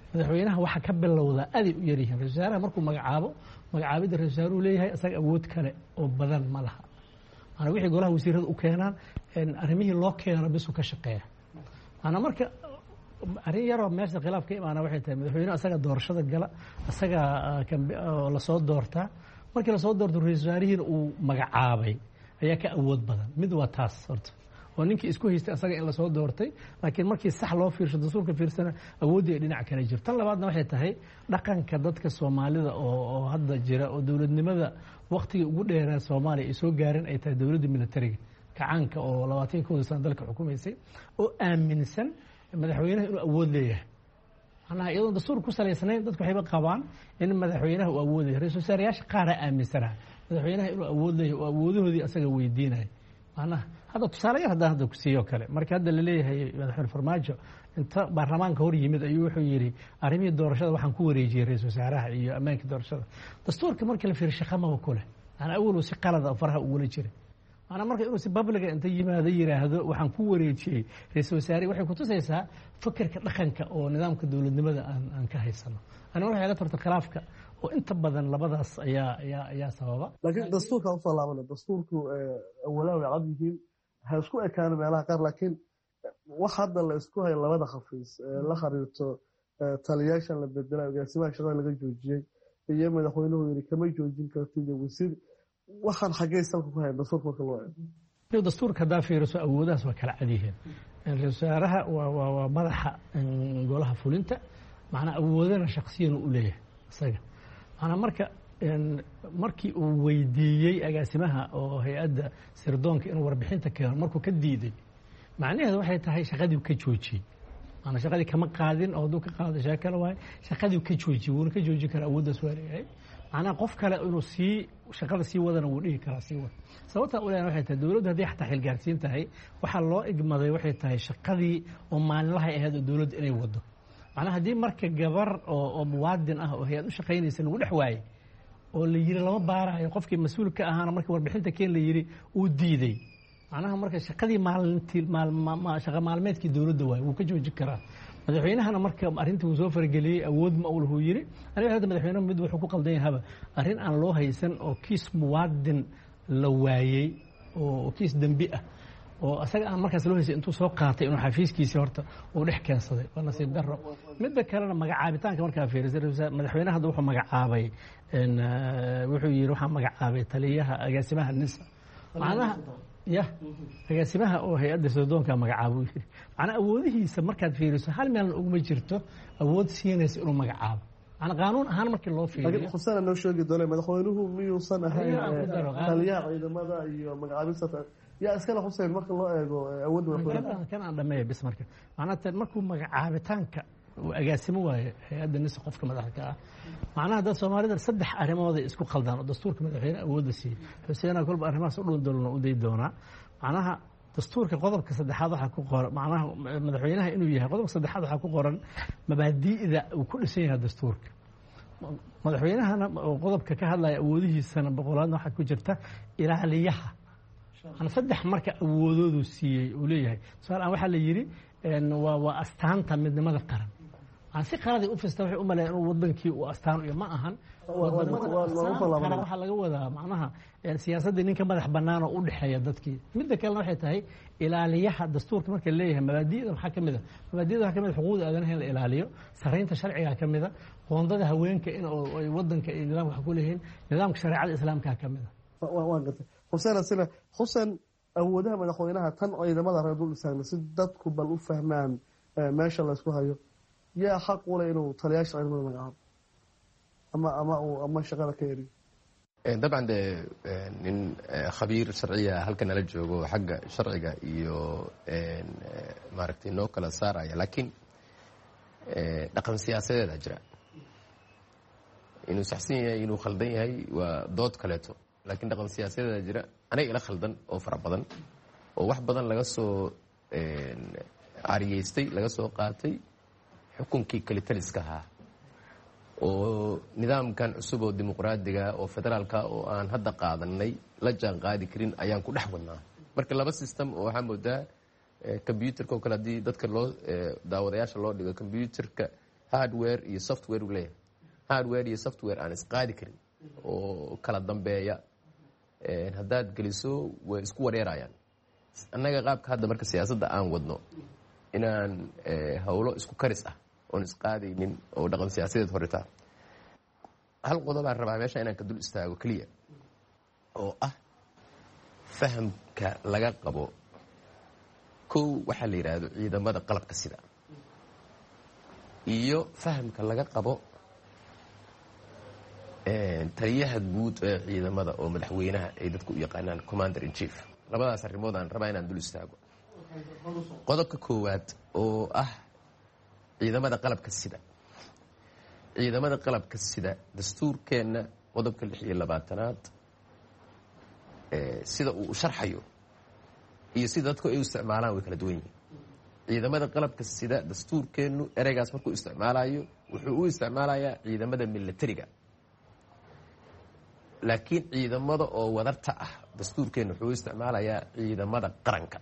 madaxweynaha waxa ka bilowda aday u yaryihiin ra-isul wasaaraha markuu magacaabo magacaabidda ra-isul wasaaruhu leeyahay isaga awood kale oo badan ma laha maanaa wixii golaha wasiirada u keenaan arrimihii loo keeno bisuu ka shaqeeya maanaa marka arrin yaroo meesha khilaaf ka imaana waxay tahay madaxweynuhu asaga doorashada gala asaga lasoo doortaa markii lasoo doorto ra-isul wasaarihiina uu magacaabay ayaa ka awood badan mid waa taas horta oo ninkii isku haystay asaga in lasoo doortay laakiin markii sax loo fiirsho dastuurka fiirsana awooddii ay dhinac kale jirto tan labaadna waxay tahay dhaqanka dadka soomaalida oo hadda jira oo dowladnimada waktigii ugu dheeraa soomaaliya ay soo gaareen ay tahay dowladda militariga kacaanka oo 21 sano dalka xukumaysay oo aaminsan madaxweynaha inuu awood leeyahay macnaha iyadoon dastuur ku salaysnayn dadku waxayba qabaan in madaxweynaha uu awood leeyahay ra-isul wasaarayaasha qaaraa aaminsanaha madaxweynaha inuu awood leeyahay oo awoodahoodii asaga weydiinaya macnaha hadda tusaale yar haddaan hadda ku siiyo kale marka hadda la leeyahay madaxweyne farmaajo inta baarlamaanka hor yimid ayuu wuxuu yidhi arrimihii doorashada waxaan ku wareejiyey ra-isul wasaaraha iyo ammaankii doorashada dastuurka markii la fiiriyo shaqamaba ku leh maanaa awalow si qalada faraha ugula jiray maanaa marka inuu si babliga inta yimaado yidhaahdo waxaan ku wareejiyey ra-isul wasaarihi waxay kutusaysaa fikirka dhaqanka oo nidaamka dowladnimada aan ka haysano aniguna waxay la tarta khilaafka oo inta badan labadaas ayaa sababa laakiin dastuurka usoo laabana dastuurku awalaha way cad yihiin ha isku ekaano meelaha qaar laakiin wax hadda la isku hayo labada khafiis la xiriirto taliyaashan la bedelay agaasimaha shaqada laga joojiyey iyo madaxweynuhu yidhi kama joojin kartid wasiir waxaan xaggee salka ku hayn dastuurka marka loo eego dastuurka haddaa fiiriso awoodahaas waa kala cad yihiin ra-isul wasaaraha waa madaxa golaha fulinta macnaa awoodana shaksiyana u leeyahay isaga macnaa markii uu weydiiyey agaasimaha oo hay-adda sirdoonka inuu warbixinta keeno markuu ka diiday macnaheedu waxay tahay shaqadii ka joojiyey maanaa shaqadii kama qaadin oo hadduu ka qaado sheekale waaye shaqadii ka joojiyey wuuna ka joojin karaa awooddaas waa leeyahay macnaha qof kale inuu shaqada sii wadana wuu dhihi karaa sii wada sababtaa u leeyahay waxay tahay dowladdu haddii xataa xilgaarsiin tahay waxaa loo igmaday waxay tahay shaqadii oo maalinlahay ahayd oo dowladdu inay wado macnaha haddii marka gabar oo muwaadin ah oo hay-ad u shaqaynaysa lagu dhex waayey oo la yidhi lama baarayo qofkii mas-uul ka ahaana markii warbixinta keen la yidhi uu diiday macnaha marka shaqadii shaqa maalmeedkii dowladda waaye wuu ka joojin karaa madaxweynahana marka arrintii uu soo farageliyey awood ma uu lahu yidhi aniga hadda madaxweynaha mid wuxuu ku qaldan yahaba arrin aan loo haysan oo kiis muwaadin la waayey oo kiis dembi ah oo asaga aan markaas loo haysay intuu soo qaatay inuu xafiiskiisii horta uu dhex keensaday waa nasiib darro midda kalena magacaabitaanka markaa fiirisay madaxweynaha hadda wuxuu magacaabay wuxuu yidhi waxaa magacaabay taliyaha agaasimaha nisa macnaha agaasimaha oo hay-adda sirdoonka magacaabo yidhi macnaa awoodihiisa markaad fiiriso hal meelna uguma jirto awood siinaysa inuu magacaabo macnaa qaanuun ahaan markii loo fiiriyo xusana noo sheegi doona madaxweynuhu miyuusan ahayn taliyaha ciidamada iyo magacaabista yaa iskale xuseen marka loo eego awoodda madaxweynaha kan aan dhameeya bis marka macnaa markuu magacaabitaanka agaasimo waaye hay-adda nisa qofka madaxda ah macnaha dad soomaalida 3 arrimooday isku qaldaan oo dastuurka madaxweyne awoodda siiyey xuseena kolba arrimahaas u dhuun doolna u day doonaa macnaha dastuurka qodobka 3aad waxaa ku qoran macnaha madaxweynaha inuu yahay qodobka 3aad waxaa ku qoran mabaadi'da uu ku dhisan yahay dastuurka madaxweynahana qodobka ka hadlaya awoodihiisana boqolaadna waxaa ku jirta ilaaliyaha ana 3 marka awoodoodu siiyey uu leeyahay su'aal waxaa la yidhi waa astaanta midnimada qaran si qaraday u fista waxay u maleeyeen inuu wadankii uu astaan iyo ma ahan waxaa laga wadaa macnaha siyaasadda ninka madax bannaan oo u dhexeeya dadkii midda kalena waxay tahay ilaaliyaha dastuurka marka leeyahay mabaadi'da waxaa ka mid a mabaadi'da waxaa ka mid a xuquuqda aadanaha in la ilaaliyo saraynta sharciga ka mid a qoondada haweenka in ay wadanka iyo nidaamka wax ku leeyihiin nidaamka shareecada islaamka ka mid a waan gartay xuseen awoodaha madaxweynaha tan ciidamada reer dul istaagna si dadku bal u fahmaan meesha la isku hayo yaa xaq u leh inuu taliyaasha ciidamada magacaabo ama shaqada ka eriyo dabcan dee nin khabiir sharciya halka nala joogo xagga sharciga iyo maaragtay noo kala saaraya laakiin dhaqan siyaasadeeda jira inuu saxsan yahay inuu khaldan yahay waa dood kaleeto laakiin dhaqan siyaasadeeda jira aniga ila khaldan oo fara badan oo wax badan laga soo cariyeystay laga soo qaatay xukunkii kalitaliska ahaa oo nidaamkan cusub oo dimuqraadiga oo federaalka oo aan hadda qaadanay la jaan qaadi karin ayaan ku dhex wadnaa marka laba system oo waxaa moodaa combyuterka oo kale haddii dadka loo daawadayaasha loo dhigo combyuterka hardware iyo software uu leeyahay. hardware iyo software aan isqaadi karin oo kala dambeeya haddaad geliso way isku wareerayaan. annaga qaabka hadda marka siyaasadda aan wadno inaan howlo isku karis ah oon isqaadaynin oo dhaqan siyaasadeed horitaa. hal qodobaan rabaa meesha inaan ka dul istaago keliya oo ah fahamka laga qabo kow waxaa la yidhaahdo ciidamada qalabka sida iyo fahamka laga qabo taliyaha guud ee ciidamada oo madaxweynaha ay dadku u yaqaanaan commander in chief. labadaas arrimood aan rabaa inaan dul istaago. qodobka koowaad oo ah ciidamada qalabka sida. ciidamada qalabka sida dastuurkeenna qodobka 26aad sida uu sharxayo iyo sida dadku ay u isticmaalaan way kala duwan yihiin. ciidamada qalabka sida dastuurkeennu ereygaas markuu isticmaalayo wuxuu u isticmaalayaa ciidamada militariga, laakiin ciidamada oo wadarta ah dastuurkeennu wuxuu u isticmaalayaa ciidamada qaranka.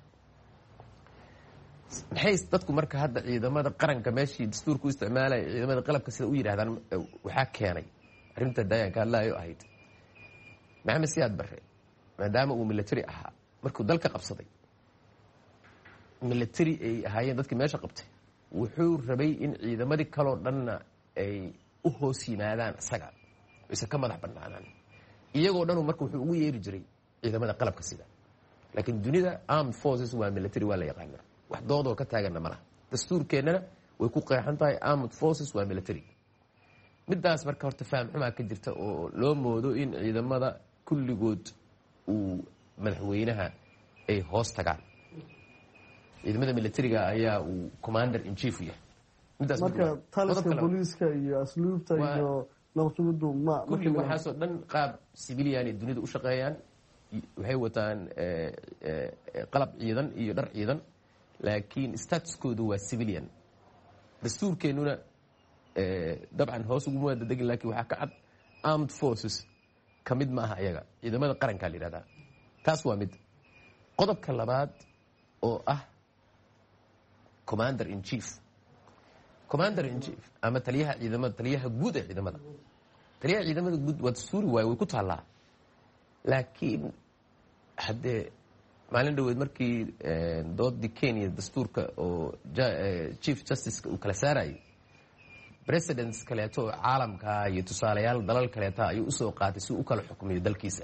maxay dadku marka hadda ciidamada qaranka meeshii dastuurka u isticmaalaya ciidamada qalabka sida u yidhahdaan waxaa keenay arrinta daayanka hadlaayo ahayd maxamed siyaad barre maadaama uu military ahaa markuu dalka qabsaday military ay ahaayeen dadkii meesha qabtay wuxuu rabay in ciidamadii kaloo dhanna ay u hoos yimaadaan isaga aysan ka madax bannaanaan. iyagoo dhanu marka wuxuu ugu yeeri jiray ciidamada qalabka sida. laakiin dunida armed forces waa military waa la yaqaanaa, wax doodoo ka taaganna ma laha. dastuurkeennana way ku qeexan tahay armed forces waa military. midaas marka horta faham xumaa ka jirta oo loo moodo in ciidamada kulligood uu madaxweynaha ay hoos tagaan. ciidamada militariga ayaa uu commander in chief yahay. marka taliska booliiska iyo asluubta iyo nabadsugudu kulli waxaasoo dhan qaab civilian ay dunida u shaqeeyaan. waxay wataan qalab ciidan iyo dhar ciidan, laakiin statuskoodu waa civilian. dastuurkeennuna dabcan hoos uguma wada degin, laakiin waxaa ka cad armed forces ka mid ma aha ayaga, ciidamada qarankaa la yidhahdaa. taas waa mid. qodobka labaad oo ah commander in chief. commander in chief ama taliyaha ciidamada, taliyaha guud ee ciidamada. taliyaha ciidamada guud waa dastuuri waaye, way ku taallaa. laakiin haddee maalin dhaweed markii doodii Kenya dastuurka oo chief justiceka uu kala saarayay, presidents kaleeto oo caalamka iyo tusaalayaal dalal kaleeta ayuu usoo qaatay si uu u kala xukmiyo dalkiisa.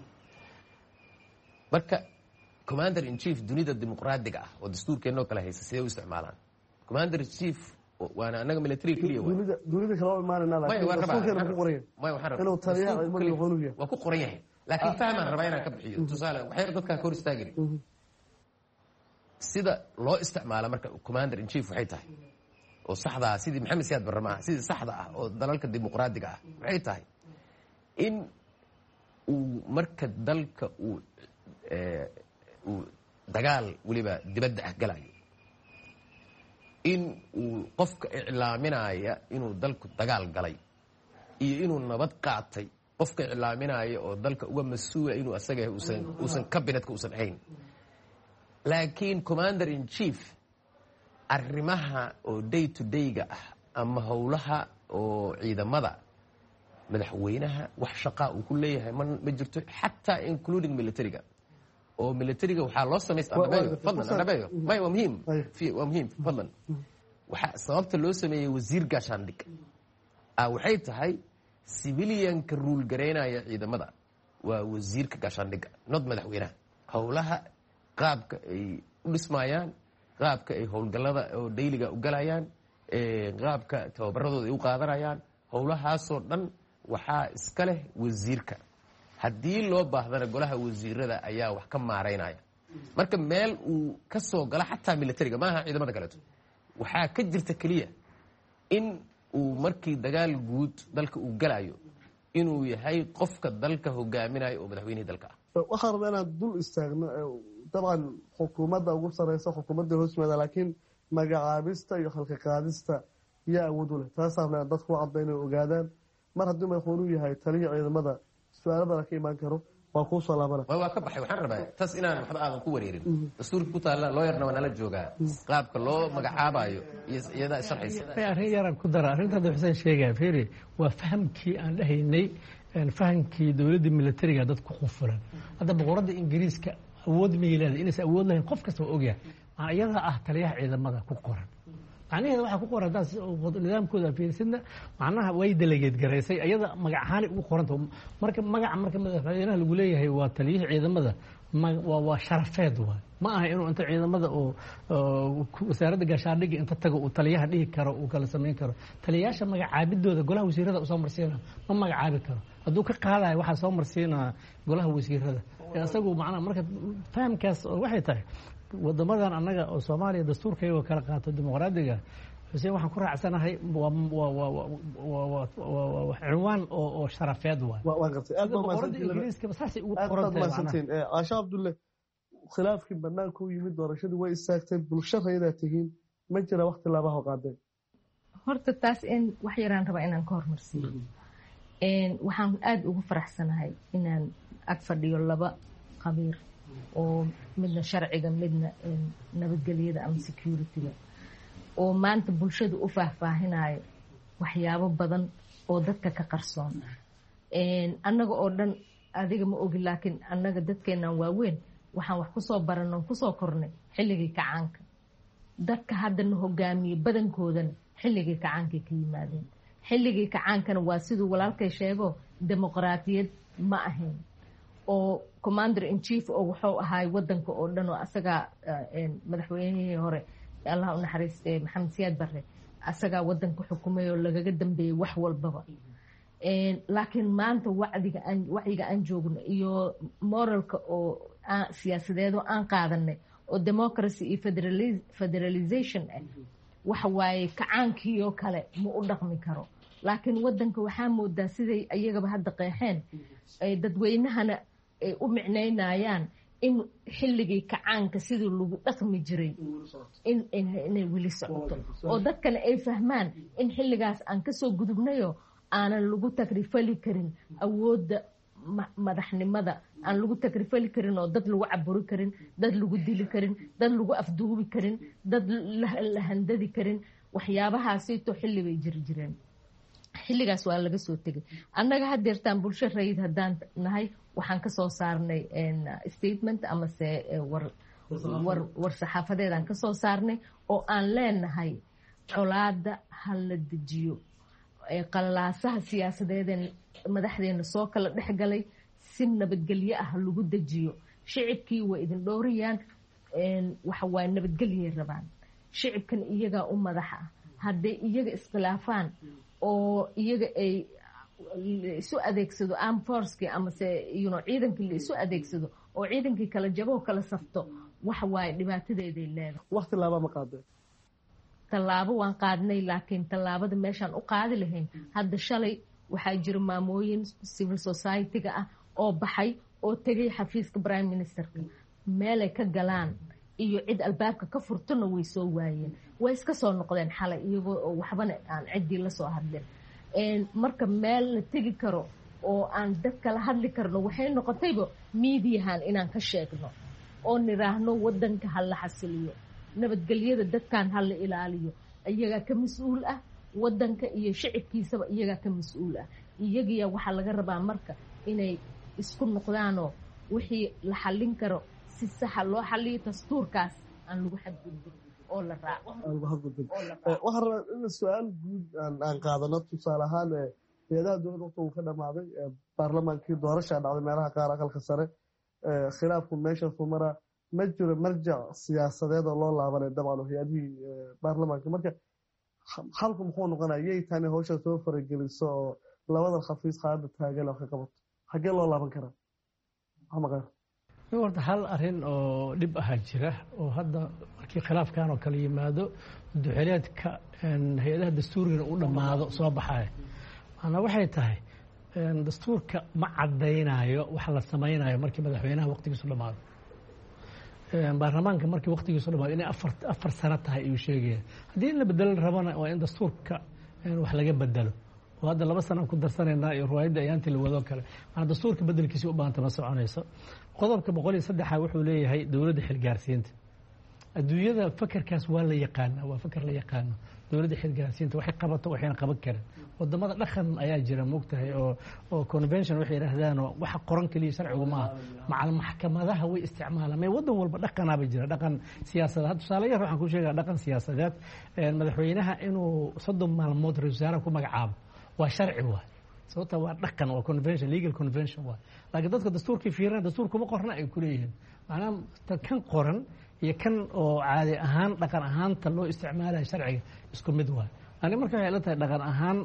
marka commander in chief dunida dimuqraadiga ah oo dastuurkeennoo kale haysa sidee u isticmaalaan commander in chief waana anaga military keliya dunida kala imaanayna laakiin dastuurkeena ku qoran inuu taliyaha ciidamada wuxuu yahay waa ku qoran yahay. laakiin fahmaan rabaa inaan ka bixiyo tusaale waxyar dadkaa ka hor istaagin. sida loo isticmaala marka commander in chief waxay tahay oo saxda ah, sidii maxamed siyaad barre maaha, sidii saxda ah oo dalalka dimuqraadiga ah waxay tahay in uu marka dalka uu dagaal weliba dibadda ah galayo in uu qofka iclaaminaya inuu dalku dagaal galay iyo inuu nabad qaatay qofka iclaaminaya oo dalka uga mas-uula inuu asaga uusan kabinetka uusan ahayn. laakiin commander in chief arrimaha oo day to day-ga ah ama howlaha oo ciidamada madaxweynaha wax shaqaa uu ku leeyahay ma jirto, xataa including militariga. oo militariga waxaa loo samaystaa waa muhiim fadlan. waxaa sababta loo sameeyey wasiir gaashaandhig waxay tahay civilianka ruul garaynaya ciidamada waa wasiirka gaashaandhigga, not madaxweynaha. howlaha qaabka ay u dhismayaan, qaabka ay howlgallada oo dayliga u galayaan, qaabka tababaradooda ay u qaadanayaan, howlahaasoo dhan waxaa iska leh wasiirka. haddii loo baahdana golaha wasiirada ayaa wax ka maaraynaya. marka meel uu ka soo galo xataa militariga maaha ciidamada kaleeto, waxaa ka jirta keliya in uu markii dagaal guud dalka uu galayo inuu yahay qofka dalka hogaaminayo oo madaxweynihii dalka ah. waxaan rabaa inaan dul istaagno dabcan xukuumadda ugu sareysa xukuumadda hoos yimaada, laakiin magacaabista iyo khalqi qaadista yaa awood u leh. taasaa dadku u cadda inay ogaadaan. mar haddii madaxweynuhu yahay taliya ciidamada su-aalo badan ka imaan karo. waa kuu soo laabana waa ka baxay waxaan rabaa taas inaan waxba aadan ku wareerin dastuurka ku taalla looyarna waa nala joogaa qaabka loo magacaabayo iyo iyadaa sharxaysa arrin yaraan ku dara arrinta hadda xuseen sheegaya fiiri waa fahamkii aan dhahaynay fahamkii dowladda militariga dad ku qufulan hadda boqoradda ingiriiska awood ma leedahay inaysan awood lahayn qof kasta waa ogyahay iyada ah taliyaha ciidamada ku qoran macnaheeda waxaa ku qoran haddaas nidaamkooda fiirsidna macnaha way delegeed garaysay iyada magac ahaan ugu qoranta marka madaxweynaha lagu leeyahay waa taliyihii ciidamada waa sharafeed waay ma aha inuu inta ciidamada oo wasaaradda gaashaandhigga inta tago uu taliyaha dhihi karo uu kala samayn karo taliyayaasha magacaabidooda golaha wasiirada usoo marsiina ma magacaabi karo hadduu ka qaadayo waxaa soo marsiinaa golaha wasiirada isagu macnaha marka fahamkaas waxay tahay wadamadan annaga oo Soomaaliya dastuurka iyagoo kala qaato dimuqraadiga xuseen waxaan ku raacsanahay waa cinwaan oo sharafeed waa gartay aad baa ingiriiska saasi ugu qorantahay Aasha Abdulle khilaafkii banaanka u yimid doorashadii way istaagtay bulshada tihiin ma jira waqti laabaha qaadeen horta taas in wax yaraan raba inaan ka hormarsiiyo waxaan aad ugu faraxsanahay inaan ag fadhiyo laba qabiir oo midna sharciga midna nabadgelyada ama security-ga oo maanta bulshada u faahfaahinayo waxyaabo badan oo dadka ka qarsoon annaga oo dhan adiga ma ogi laakiin annaga dadkeennan waaweyn waxaan wax kusoo baranno kusoo kornay xilligii kacaanka dadka haddana hogaamiye badankoodana xilligii kacaankay ka yimaadeen xilligii kacaankana waa siduu walaalkay sheego dimuqraadiyad ma ahayn oo commander in chief oo wuxuu ahaay wadanka oo dhan oo asagaa madaxweynihii hore allah u naxariistay maxamed siyaad barre asagaa wadanka xukumay oo lagaga dambeeyey wax walbaba laakiin maanta wacyiga aan joogno iyo moralka oo siyaasadeed oo aan qaadanay oo democracy iyo federalization ah waxa waaye kacaankii oo kale ma u dhaqmi karo laakiin wadanka waxaa moodaa siday iyagaba hadda qeexeen dadweynahana ay u micnaynayaan in xilligii kacaanka sidii lagu dhaqmi jiray inay weli socoto oo dadkana ay fahmaan in xilligaas aan kasoo gudubnayo aanan lagu takrifali karin awoodda madaxnimada aan lagu takrifali karin oo dad lagu caburi karin dad lagu dili karin dad lagu afduubi karin dad la handadi karin waxyaabahaasito xilli bay jiri jireen xilligaas waa laga soo tegay annaga hadeertaan bulsho rayid haddaan nahay waxaan ka soo saarnay statement amase war saxaafadeedaan ka soo saarnay oo aan leenahay colaada ha la dejiyo qalalaasaha siyaasadeedeen madaxdeena soo kala dhexgalay si nabadgelyo ah lagu dejiyo shicibkii waa idin dhowrayaan waxa waaye nabadgelyay rabaan shicibkan iyagaa u madaxa ah hadday iyaga iskhilaafaan oo iyaga ay isu adeegsado armed forcekii amase ciidankii la isu adeegsado oo ciidankii kala jabo kala safto waxa waaye dhibaatadeeday leedahay waqti laaba ma qaadeen tallaabo waan qaadnay laakiin tallaabada meeshaan u qaadi lahayn hadda shalay waxaa jira maamooyin civil society-ga ah oo baxay oo tegay xafiiska prime ministerka meelay ka galaan iyo cid albaabka ka furtona way soo waayeen way iska soo noqdeen xalay iyagoo oo waxbana aan ciddii la soo hadlin marka meel la tegi karo oo aan dad kala hadli karno waxay noqotayba miidiyahan inaan ka sheegno oo niraahno wadanka ha la xasiliyo nabadgelyada dadkan ha la ilaaliyo iyagaa ka mas-uul ah wadanka iyo shicibkiisaba iyagaa ka mas-uul ah iyagiya waxaa laga rabaa marka inay isku noqdaanoo wixii la xallin karo si saxa loo xalliyo dastuurkaas aan lagu xadgudbin oo la raaco waxaan rabaa in su-aal guud aan qaadano tusaale ahaan hay-adaha dowladda waqti uu ka dhamaaday baarlamaankii doorashaa dhacday meelaha qaar aqalka sare khilaafku meeshaasuu maraa ma jiro marjac siyaasadeed oo loo laabanay dabcan hay-adihii baarlamaanka marka xalku muxuu noqonaya yay tani hawsha soo farageliso oo labada xafiis qaada taagan oo ka qabato xaggee loo laaban karaa maxamed horta hal arrin oo dhib ahaa jira oo hadda markii khilaafkan oo kale yimaado duxeleedka hay-adaha dastuurigana u dhammaado soo baxaya maanaa waxay tahay dastuurka ma caddaynayo wax la samaynayo markii madaxweynaha waqtigiisu dhammaado baarlamaanka markii waqtigiisu dhammaado inay afar sano tahay ayuu sheegaya haddii in la bedelo rabana waa in dastuurka wax laga bedelo oo hadda 2 sano ku darsanaynaa iyo riwaayadda ayaantii la wado kale maana dastuurka bedelkiisa u baahanta ma soconayso qodobka 103 wuxuu leeyahay dowladda xilgaarsiinta adduunyada fakarkaas waa la yaqaanaa waa fakar la yaqaano dowladda xilgaarsiinta waxay qabato waxayna qaban karin wadamada dhaqan ayaa jira moogtahay oo convention waxay yiraahdaan waxa qoran kaliya sharcigu ma aha maxkamadaha way isticmaalaan may wadan walba dhaqanaaba jira dhaqan siyaasadeed tusaale yar waxaan ku sheegaa dhaqan siyaasadeed madaxweynaha inuu 30 maalmood ra'iisul ku magacaabo waa sharci waa sababta waa dhaqan waa convention legal convention waa laakiin dadka dastuurkii fiirana dastuurku ma qorna ay ku leeyihiin macnaha kan qoran iyo kan oo caadi ahaan dhaqan ahaanta loo isticmaalayo sharciga isku mid waa ani marka waxay la tahay dhaqan ahaan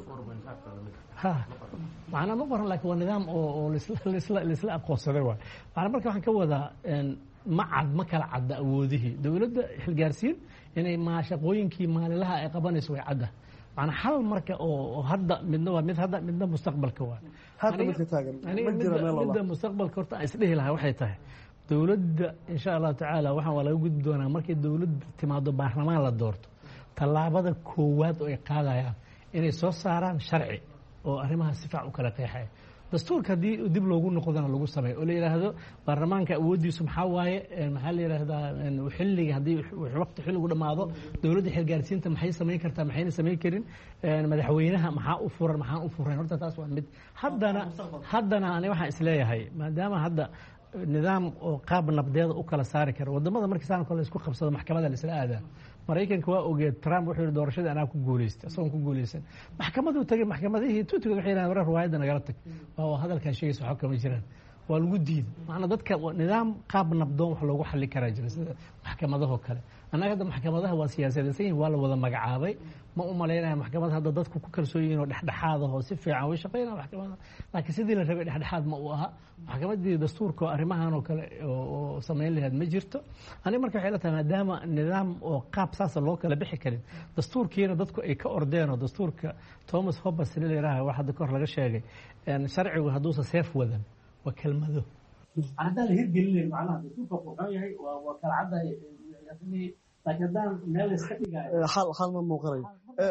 macnaha ma qoran laakiin waa nidaam oo laisla aqoonsaday waa macnaha marka waxaan ka wadaa ma kala cadda awoodihii dowladda xilgaarsiin inay shaqooyinkii maalinlaha ay qabanayso way cadda macnaha hal marka oo hadda midna waa mid hadda midna mustaqbalka waa hadda midka taagan ma jira meel walba midda mustaqbalka horta ay isdhihi lahaa waxay tahay dowladda insha Allah tacaala waxaan waa laga gudbi doonaa markay dowladda timaado baarlamaan la doorto tallaabada koowaad oo ay qaadayaan inay soo saaraan sharci oo arrimaha si fiican u kala qeexaya dastuurka haddii dib loogu noqdana lagu sameeyo oo la yidhaahdo baarlamaanka awooddiisu maxaa waaye maxaa la yidhaahdaa xilliga haddii waqti xilligu dhammaado dowladda xilgaarsiinta maxay samayn kartaa maxayna samayn karin madaxweynaha maxaa u furan maxaan u furayn horta taas waa mid haddana ani waxaan isleeyahay maadaama hadda nidaam oo qaab nabdeeda u kala saari kara wadamada markii saan kale isku qabsado maxkamadda la isla aadaa maraykanka waa ogeed Trump wuxuu yiri doorashada anaa ku guuleystay asagoon ku guuleysan maxkamadu tagay maxkamadihii tuutiga waxay yiraahdeen warar riwaayadda nagala tag waa hadalkan sheegayso waxa kama jiraan waa lagu diiday macna dadka nidaam qaab nabdoon wax loogu xalli karaa jira sida maxkamadaha kale anaga hadda maxkamadaha waa siyaasadaysan waa la wada magacaabay ma u maleynaa maxkamad hadda dadku ku kalsoon yihiin oo dhexdhexaad ah oo si fiican way shaqeynaa maxkamada laakiin sidii la rabay dhexdhexaad ma u aha maxkamadii dastuurka arrimahan oo kale oo sameyn lahayd ma jirto ani marka waxay la tahay maadaama nidaam oo qaab saas loo kala bixi karin dastuurkiina dadku ay ka ordeen oo dastuurka Thomas Hobbes la yiraahdo waxa hadda kor laga sheegay sharcigu haduusa seef wadan waa kelmado hadda la hirgelin macnaha dastuurka wuxuu yahay waa kala caday laakiin meel iska dhigay hal ma muuqanayo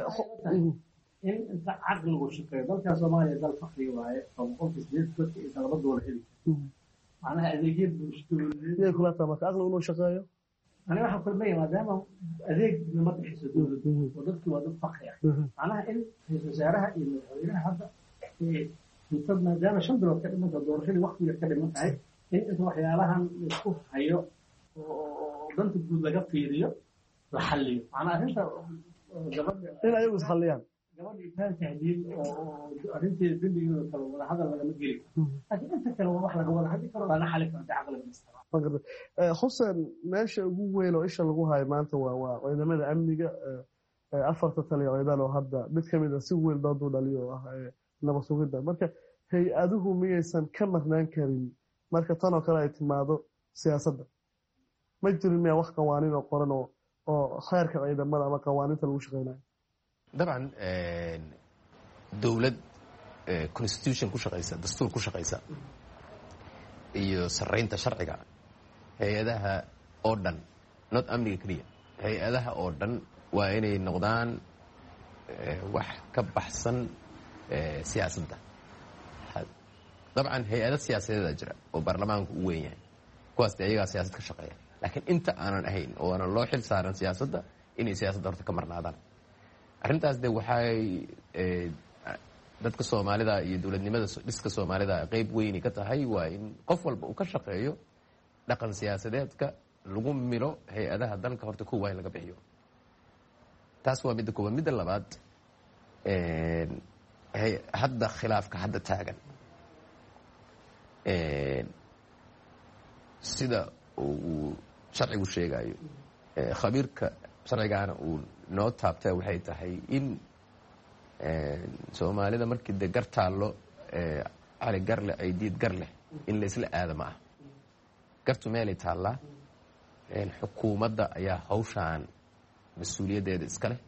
in inta caqligu shaqeeyo dalka Soomaaliya dal faqri waaye oo qofkii dadka inta laba doollar heli macnaha adeegyada bulshada kula taabta aqligu inuu shaqeeyo ani waxaan kulmay maadaama adeeg lama bixiso dowladda oo dadku waa dad faqri ah macnaha in wasaaraha iyo madaxweynaha hadda inta maadaama 5 bilood ka dhiman doorashadii waqtiga ka dhiman tahay in waxyaalahan isku hayo oo danta guud laga fiiriyo la xalliyo macnaha arrinta gabadha in ayagu is xalliyaan gabadhii taan tahdiid oo arrinteeda dambigeeda kale wada hadal lagama geli laakiin inta kale waa wax laga wada hadli karo lana xalli karo caqliga mustaqbalka Hussein meesha ugu weyn oo isha lagu hayo maanta waa ciidamada amniga afarta taliya ciidan oo hadda mid kamid ah si weyn dood u dhaliyo ah nabad sugidda marka hay-aduhu miyaysan ka marnaan karin marka tan oo kale ay timaado siyaasadda ma jirin miyaa wax qawaaniin oo qoran oo xeerka ciidamada ama qawaaniinta lagu shaqeynayo dabcan dowlad constitution ku shaqeysa dastuur ku shaqeysa iyo saraynta sharciga hay-adaha oo dhan not amniga keliya hay-adaha oo dhan waa inay noqdaan wax ka baxsan siyaasadda dabcan hay-ada siyaasadeeda jira oo baarlamaanku u weyn yahay kuwaas de ayagaa siyaasad ka shaqeeya laakiin inta aanan ahayn oo aanan loo xil saaran siyaasadda inay siyaasadda horta ka marnaadaan arrintaas de waxay dadka soomaalida iyo dowladnimada dhiska soomaalida qayb weyni ka tahay waa in qof walba uu ka shaqeeyo dhaqan siyaasadeedka lagu milo hay-adaha dalka horta kow waa in laga bixiyo taas waa midda koowaad midda labaad hadda khilaafka hadda taagan sida uu sharcigu sheegayo khabiirka sharcigaana uu noo taabtaa waxay tahay in soomaalida markii de gar taallo cali gar leh aydiid gar leh in la isla aada ma ah gartu meelay taallaa xukuumadda ayaa hawshaan mas-uuliyaddeeda iska leh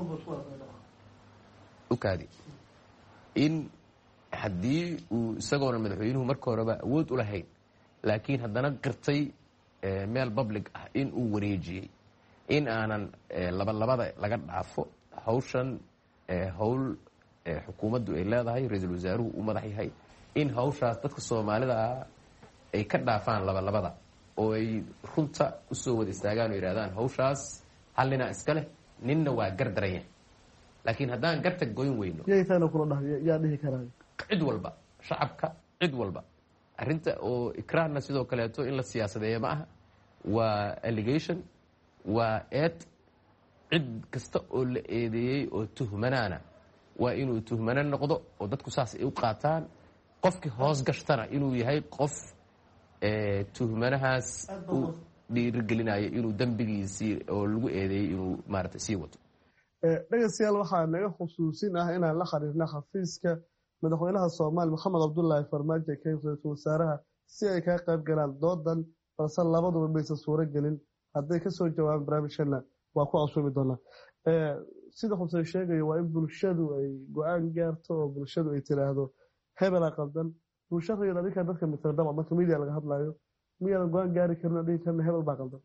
ukaadi in haddii uu isagoona madaxweynuhu marka horeba awood u lahayn laakiin haddana qirtay meel public ah in uu wareejiyey in aanan labalabada laga dhaafo hawshan hawl xukuumaddu ay leedahay ra-iisul wasaaruhu u madax yahay in hawshaas dadka soomaalida ay ka dhaafaan labalabada oo ay runta usoo wada istaagaan oo yidhahdaan hawshaas hal ninaa iska leh ninna waa gardaran yahay laakiin haddaan garta goyn weyno yaytaana kula dhahay yaa dhihi karaa cid walba shacabka cid walba arrinta oo ikraahna sidoo kaleeto in la siyaasadeeya ma aha waa allegation waa eed cid kasta oo la eedeeyey oo tuhmanaana waa inuu tuhmano noqdo oo dadku saas ay u qaataan qofkii hoos gashtana inuu yahay qof tuhmanahaas u dhiirigelinayo inuu dembigiisii oo lagu eedeeyey inuu maaragtay sii wato dhegeystayaal waxaa naga xusuusin ah inaan la xiriirna xafiiska madaxweynaha soomaaliya maxamed cabdulaahi farmaajo ka ra-iisul wasaaraha si ay kaga qayb galaan doodan balse labaduba maysan suuro gelin hadday kasoo jawaabaan barnaamijkana waa ku casuumi doonaa sida xuseen sheegaya waa in bulshadu ay go-aan gaarto oo bulshadu ay tiraahdo hebelaa qaldan bulshada adinka dadka mitrdhaba marka media laga hadlayo miyaadan go-aan gaari karin dhihi karna hebel baa qaldan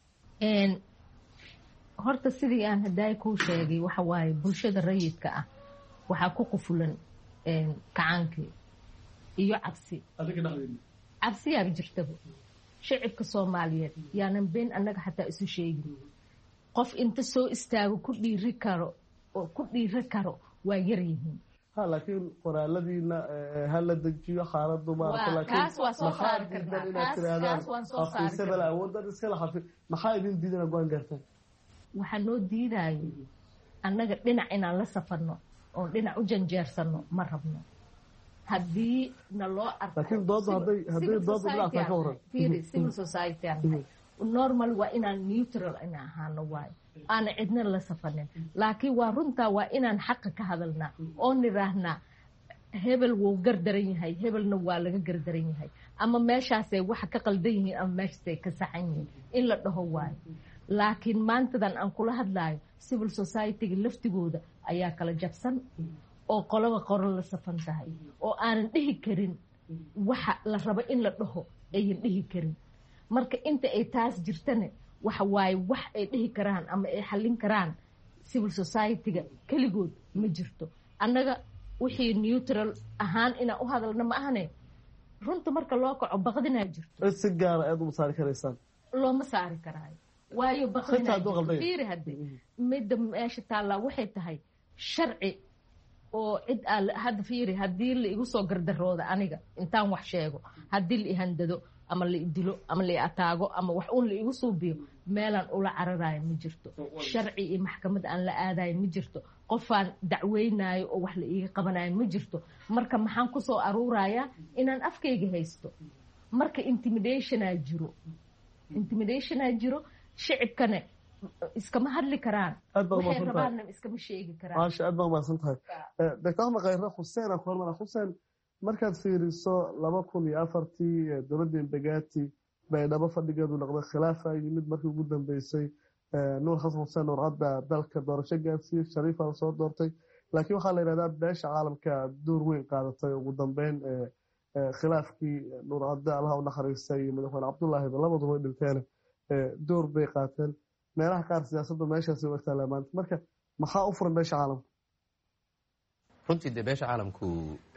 horta sidii aan hadaay kuu sheegay waxa waaye bulshada rayidka ah waxaa ku qufulan kacaankii iyo cabsi cabsiyaaba jirtaba shicibka soomaaliyeed yaanan been annaga xataa isu sheegin qof inta soo istaago ku dhiiri karo waa yar yihiin laakiin qoraaladiina hala dejiyo xaaladu kaas waa soo saari karnaa maxaa idin diidana go-aan gaartaan waxaa noo diidayo annaga dhinac inaan la safarno oon dhinac u janjeersano ma rabno haddii na loo arcivil society normal waa inaan neutral ina ahaano waayo aana cidna la safarnin laakiin waa runtaa waa inaan xaqa ka hadalnaa oo niraahnaa hebel wuu gardaran yahay hebelna waa laga gardaran yahay ama meeshaasay waxa ka qaldan yihiin ama meeshaasay ka saxan yihiin in la dhaho waayo laakiin maantadan aan kula hadlaayo civil society-ga laftigooda ayaa kala jabsan oo qolaba qoran la safan tahay oo aanan dhihi karin waxa la rabo in la dhaho ayan dhihi karin marka inta ay taas jirtane waxa waaye wax ay dhihi karaan ama ay xallin karaan civil society-ga keligood ma jirto annaga wixii neutral ahaan inaan u hadalna ma ahane runta marka loo kaco baqdinaa jirto si gaara aad uma saari karaysaan looma saari karaayo waayo baqdinaafiiri hadde midda meesha taallaa waxay tahay sharci oo cid hadda fiiri haddii la igu soo gardarooda aniga intaan wax sheego haddii la ihandado ama la idilo ama la ataago ama wax uun la igu suubiyo meelaan ula cararayo ma jirto sharci iyo maxkamad aan la aadayo ma jirto qofaan dacweynayo oo wax la iiga qabanayo ma jirto marka maxaan ku soo aruurayaa inaan afkayga haysto marka intimidationaa jiro shicibkane iskama hadli karaan waxay rabaanna iskama sheegi karaan maasha aad baa umahadsan tahay doctor axmed khayre xuseen aan ku hormara xuseen markaad fiiriso 2004 dowladda imbagaati baydhabo fadhigeedu noqday khilaafa yimid markii ugu dambeysay nuur xasan xuseen nuur cadda dalka doorasho gaarsiiyey shariifa la soo doortay laakiin waxaa la yidhahdaa beesha caalamka door weyn qaadatay ugu dambeyn khilaafkii nuur cadda allaha u naxariistay iyo madaxweyne cabdullaahiba labaduba way dhinteen door bay qaateen meelaha qaar siyaasaddu meeshaasi u egtaa maanta marka maxaa u furan beesha caalamku runtii dee beesha caalamku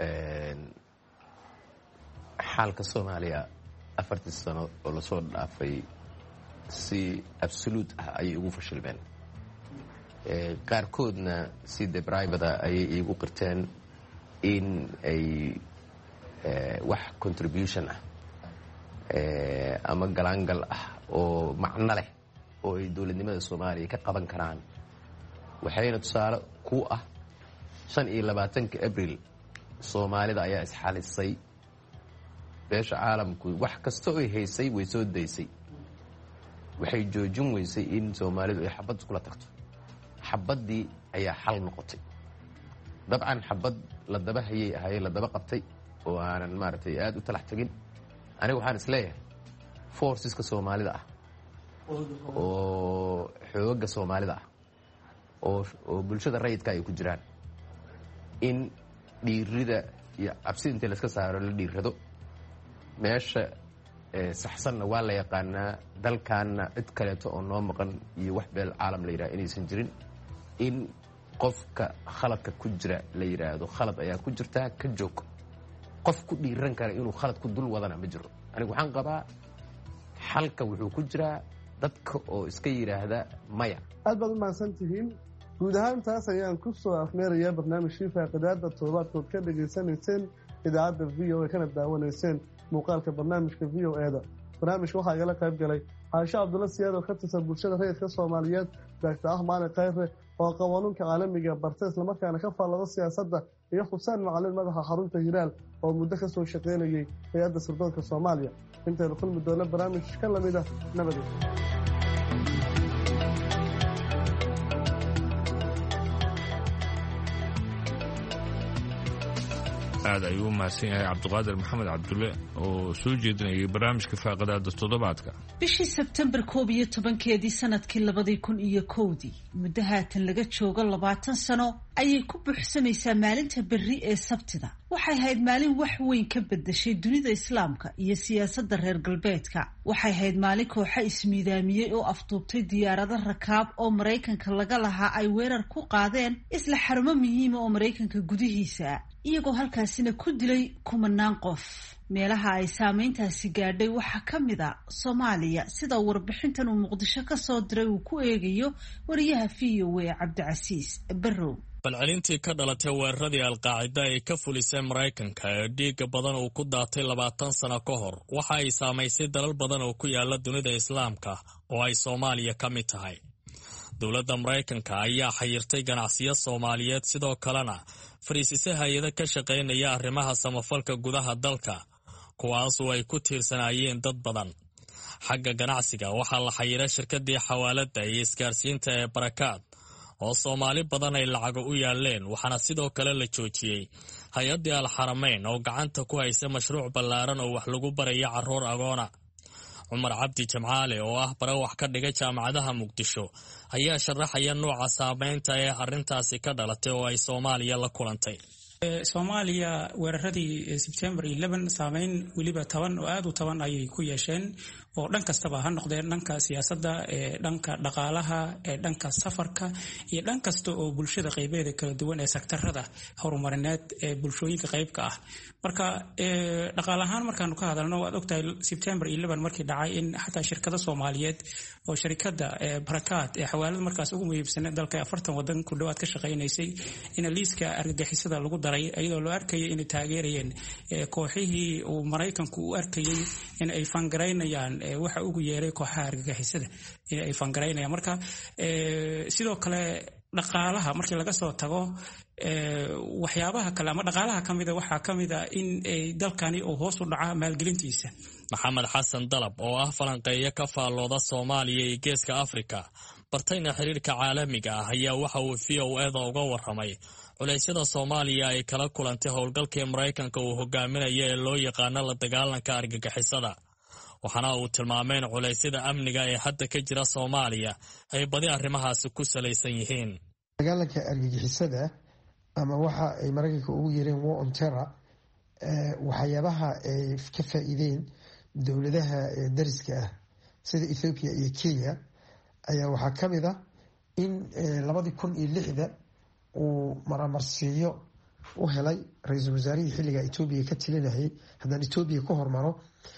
xaalka soomaaliya 40 sano oo lasoo dhaafay si absolute ah ayay ugu fashilmeen qaarkoodna si debribada ayay iigu qirteen in ay wax contribution ah ama galaangal ah oo macno leh oo ay dowladnimada soomaaliya ka qaban karaan waxayna tusaale ku ah 25 abril soomaalida ayaa isxalisay beesha caalamku wax kasta oo ay haysay way soo daysay waxay joojin weysay in soomaalidu ay xabad kula tagto xabaddii ayaa xal noqotay dabcan xabad la daba hayay ahaayeen la daba qabtay oo aanan maaragtay aad u talax tagin aniga waxaan isleeyahay forceska soomaalida ah oo xooga soomaalida ah oo bulshada rayidka ay ku jiraan in dhiirida iyo cabsi intii layska saaro la dhiirrado meesha saxsanna waa la yaqaanaa dalkaanna cid kaleeto oo noo maqan iyo wax beel caalam la yidhaha inaysan jirin in qofka khaladka ku jira la yidhaahdo khalad ayaa ku jirtaa ka joog. qof ku dhiiran kara inuu khalad ku dul wadana ma jiro. anigu waxaan qabaa xalka wuxuu ku jiraa dadka oo iska yidhaahda maya. aad baad u mahadsan tihiin. guud ahaan taas ayaan ku soo afmeerayaa barnaamijkii faaqidaada toddobaadkood ka dhegaysanayseen idaacadda VOA kana daawanayseen muuqaalka barnaamijka VOA-da. barnaamijka waxaa igala qayb galay Caasha Cabdulla Siyaad oo ka tirsan bulshada rayidka Soomaaliyeed, Dr. Ahmad Khayre oo qawaanunka caalamiga bartay isla markaana ka faallada siyaasadda, iyo Xuseen Macalin madaxa xarunta Hilaal oo muddo ka soo shaqeynayay hay'adda sirdoonka Soomaaliya. intaynu kulmi doona barnaamij ka lamid ah nabadda. aad ayuu u mahadsan yahay cabdiqaadir maxamed cabdulle oo soo jeedinayay barnaamijka faaqidaada toddobaadka. bishii Sebtembar 11 sanadkii 2001 muddo haatan laga joogo 20 sano ayay ku buuxsamaysaa maalinta berri ee Sabtida. waxay ahayd maalin wax weyn ka bedeshay dunida islaamka iyo siyaasadda reer galbeedka. waxay ahayd maalin kooxa ismiidaamiyey oo afduubtay diyaarado rakaab oo Maraykanka laga lahaa ay weerar ku qaadeen isla xarumo muhiim oo Maraykanka gudihiisa, iyagoo halkaasina ku dilay kumanaan qof. meelaha ay saameyntaasi gaadhay waxaa ka mid a Soomaaliya, sida warbixintan uu Muqdisho ka soo diray uu ku eegayo wariyaha VOA Cabdicasiis Barrow. falcelintii ka dhalatay weeraradii alqaacida ay ka fulisay Maraykanka ee dhiigga badan uu ku daatay 20 sano ka hor waxa ay saamaysay dalal badan oo ku yaala dunida islaamka oo ay Soomaaliya ka mid tahay. dowladda Maraykanka ayaa xayirtay ganacsiyo Soomaaliyeed, sidoo kalena fariisisay hay'ado ka shaqeynaya arrimaha samafalka gudaha dalka, kuwaas oo ay ku tiirsanayeen dad badan. xagga ganacsiga waxaa la xayiray shirkadii xawaalada iyo isgaarsiinta ee Barakaad oo Soomaali badan ay lacago u yaaleen, waxaana sidoo kale la joojiyey hay-addii Al-Xarameyn oo gacanta ku haysa mashruuc ballaaran oo wax lagu barayo carruur agoona. Cumar Cabdi Jamcaale oo ah bara wax ka dhigay jaamacadaha Muqdisho ayaa sharaxaya nooca saameynta ee arrintaasi ka dhalatay oo ay Soomaaliya la kulantay. Soomaaliya weeraradii September 11 saameyn waliba 10 oo aad u 10 ayay ku yeesheen oo dhan kastaba ha noqdeen dhanka siyaasadda, dhanka dhaqaalaha, dhanka safarka iyo dhan kasta oo bulshada qaybeeda kala duwan ee sektarada horumarineed ee bulshooyinka qaybka ah. marka dhaqaalahaan markaanu ka hadalno waad ogtahay September 11 markii dhacay in xataa shirkado Soomaaliyeed oo shirkadda Barakaad ee xawaalad markaas ugu muhiimsan dalka 40 wadan ku dhawaad ka shaqeynaysay in liiska argagixisada lagu daray, iyadoo loo arkayay in taageerayeen kooxihii uu Maraykanku u arkayay in ay fangareynayaan waxa ugu yeeray kooxaha argagixisada in ay fangareynayaan. marka sidoo kale dhaqaalaha markii laga soo tago waxyaabaha kale ama dhaqaalaha kamida waxaa kamida in dalkani uu hoos u dhaca maalgelintiisa. Maxamed Xasan Dalab oo ah falanqeeyo ka faallooda Soomaaliya iyo Geeska Afrika bartayna xiriirka caalamiga ah ayaa waxa uu VOA-da uga warramay culeysyada Soomaaliya ay kala kulantay howlgalkii Maraykanka uu hogaaminayo ee loo yaqaano la dagaalanka argagixisada. waxaana uu tilmaamay in culeysyada amniga ee hadda ka jira Soomaaliya ay badi arrimahaasi ku salaysan yihiin. dagaalanka argagixisada ama waxa ay Maraykanka ugu yeereen war on terror, waxyaabaha ay ka faa'iideen dowladaha dariska ah sida Ethiopia iyo Kenya ayaa waxaa ka mid ah in 2006 uu maramarsiyo u helay ra'iisul wasaarihii xilliga Ethiopia ka talinayay, haddaan Ethiopia ka hormaro,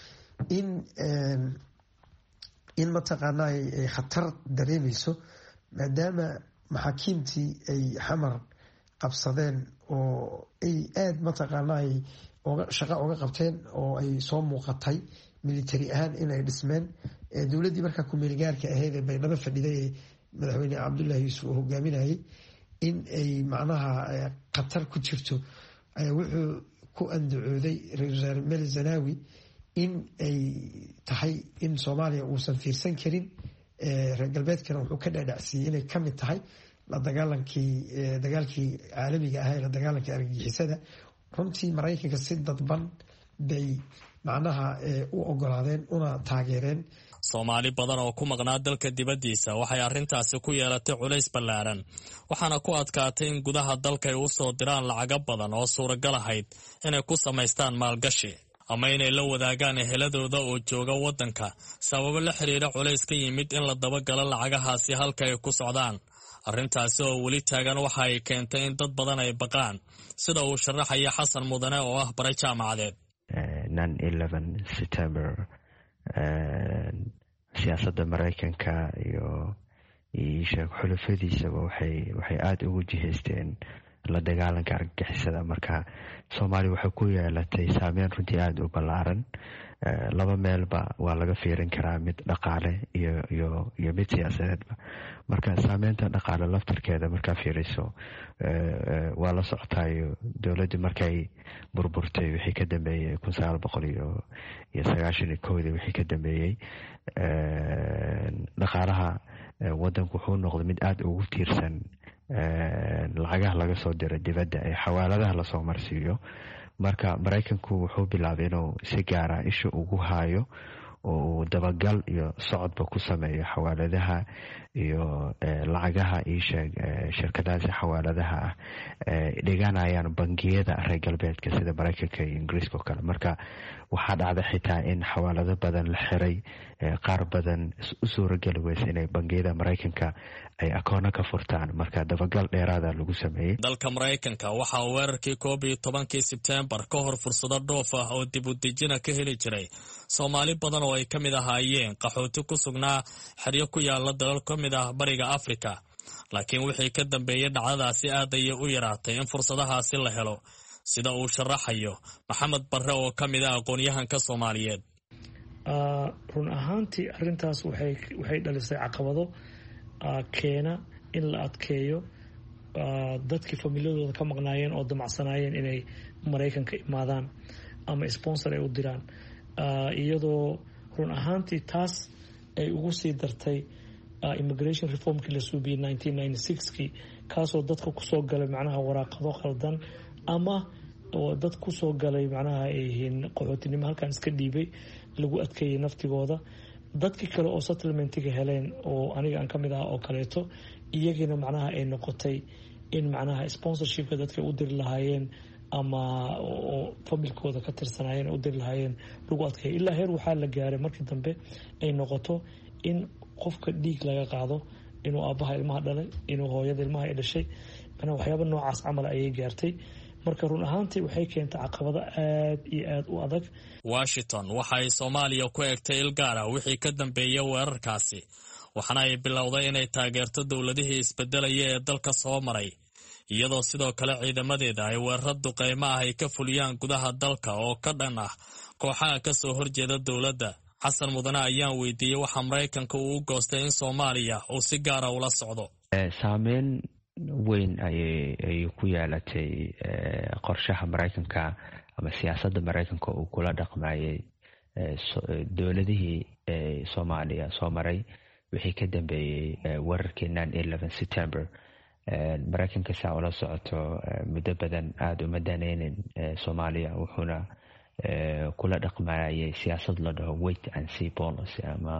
in mataqaanaa ay khatar dareemayso maadaama maxaakiimtii ay xamar qabsadeen oo ay aad mataqaanaa ay shaqo uga qabteen oo ay soo muuqatay military ahaan inay dhismeen. dowladdii markaa ku-meelgaarka ahayd ee baydhabo fadhiday ee madaxweyne Cabdullaahi Yuusuf uu hogaaminayay in ay macnaha khatar ku jirto ayaa wuxuu ku andacooday ra-iisul wasaare Mele Zanaawi in ay tahay in Soomaaliya uusan fiirsan karin, reer galbeedkana wuxuu ka dhaadhacsiiyey inay ka mid tahay dagaalkii caalamiga ahaa ee la dagaalanka argagixisada. runtii Maraykanka si dadban bay macnaha u ogolaadeen una taageereen. Soomaali badan oo ku maqnaa dalka dibaddiisa waxay arrintaasi ku yeelatay culays ballaaran, waxaana ku adkaatay in gudaha dalka ay u soo diraan lacago badan oo suuragal ahayd inay ku samaystaan maalgashi ama inay la wadaagaan eheladooda oo jooga waddanka sababo la xiriira culays ka yimid in la dabagalo lacagahaasi halka ay ku socdaan arrintaasi oo weli taagan waxa ay keentay in dad badan ay baqaan sida uu sharaxaya xasan mudane oo ah bare jaamacadeed. 9/11 September siyaasadda Maraykanka iyo xulafadiisaba waxay aada ugu jihaysteen la dagaalanka argagixisada. marka Soomaaliya waxay ku yeelatay saameyn runtii aada u ballaaran. laba meelba waa laga fiirin karaa, mid dhaqaale iyo mid siyaasadeedba. marka saameynta dhaqaale laftarkeeda markaa fiiriso waa la socotaayo dowladda markay burburtay wixii ka dambeeyey 1991 wixii ka dambeeyey dhaqaalaha wadanku wuxuu noqday mid aada ugu tiirsan lacagaha laga soo diro dibadda ee xawaaladaha lasoo marsiiyo. marka Maraykanku wuxuu bilaabay inuu si gaara isha ugu hayo oo dabagal iyo socodba ku sameeyo xawaaladaha iyo lacagaha shirkadaha xawaaladaha ah dhiganayaan bangiyada reer galbeedka sida Maraykanka iyo Ingiriiska oo kale. marka waxaa dhacday xitaa in xawaalado badan la xiray, qaar badan u suuragali weysa inay bangiyada Maraykanka ay akoono ka furtaan. marka dabagal dheeraada lagu sameeyey. dalka Maraykanka waxaa weerarkii 11 Sebtembar ka hor fursado dhoof ah oo dib u dejina ka heli jiray Soomaali badan oo ay ka mid ahaayeen qaxooti ku sugnaa xeryo ku yaala dalal ka mid ah bariga Afrika. laakiin wixii ka dambeeyay dhacdadaasi aad ayay u yaraatay in fursadahaasi la helo, sida uu sharaxayo Maxamed Barre oo ka mid ah aqoon-yahanka Soomaaliyeed. run ahaantii arrintaas waxay dhalisay caqabado keena in la adkeeyo dadkii familiyadooda ka maqnaayeen oo damacsanaayeen inay Maraykanka imaadaan ama sponsor ay u diraan, iyadoo run ahaantii taas ay ugu sii dartay immigration reformkii la suubiyey 1996kii, kaasoo dadka kusoo galay macnaha waraaqado khaldan ama oo dad kusoo galay macnaha ay yihiin qaxootinimo halkan iska dhiibay lagu adkeeyay naftigooda. dadkii kale oo settlementiga heleen oo aniga aan ka mid ah oo kaleeto, iyagina macnaha ay noqotay in macnaha sponsorshipka dadka u diri lahaayeen ama oo familkooda ka tirsanaayeen u diri lahaayeen lagu adkeeyay. ilaa heer waxaa la gaaray markii dambe ay noqoto in qofka dhiig laga qaado, inuu aabbaha ilmaha dhalay, inuu hooyada ilmaha ay dhashay, macnaha waxyaaba noocaas camal ayay gaartay. marka run ahaantii waxay keentay caqabado aad iyo aad u adag. Washington waxa ay Soomaaliya ku eegtay il gaar ah wixii ka dambeeyay weerarkaasi, waxaana ay bilowday inay taageerto dowladihii isbedelaya ee dalka soo maray, iyadoo sidoo kale ciidamadeeda ay weerar duqeymo ah ay ka fuliyaan gudaha dalka oo ka dhan ah kooxaha ka soo horjeeda dowladda. xasan mudane ayaan weydiiyey waxa Maraykanka uu u goostay in Soomaaliya uu si gaar ah ula socdo. saameyn weyn ayay ku yeelatay qorshaha Maraykanka ama siyaasadda Maraykanka uu kula dhaqmayay dowladihii Soomaaliya soo maray wixii ka dambeeyay weerarkii 9/11 September. Maraykanka saa ula socoto muddo badan aada uma daneynin Soomaaliya, wuxuuna kula dhaqmayay siyaasad la dhaho wait and see policy ama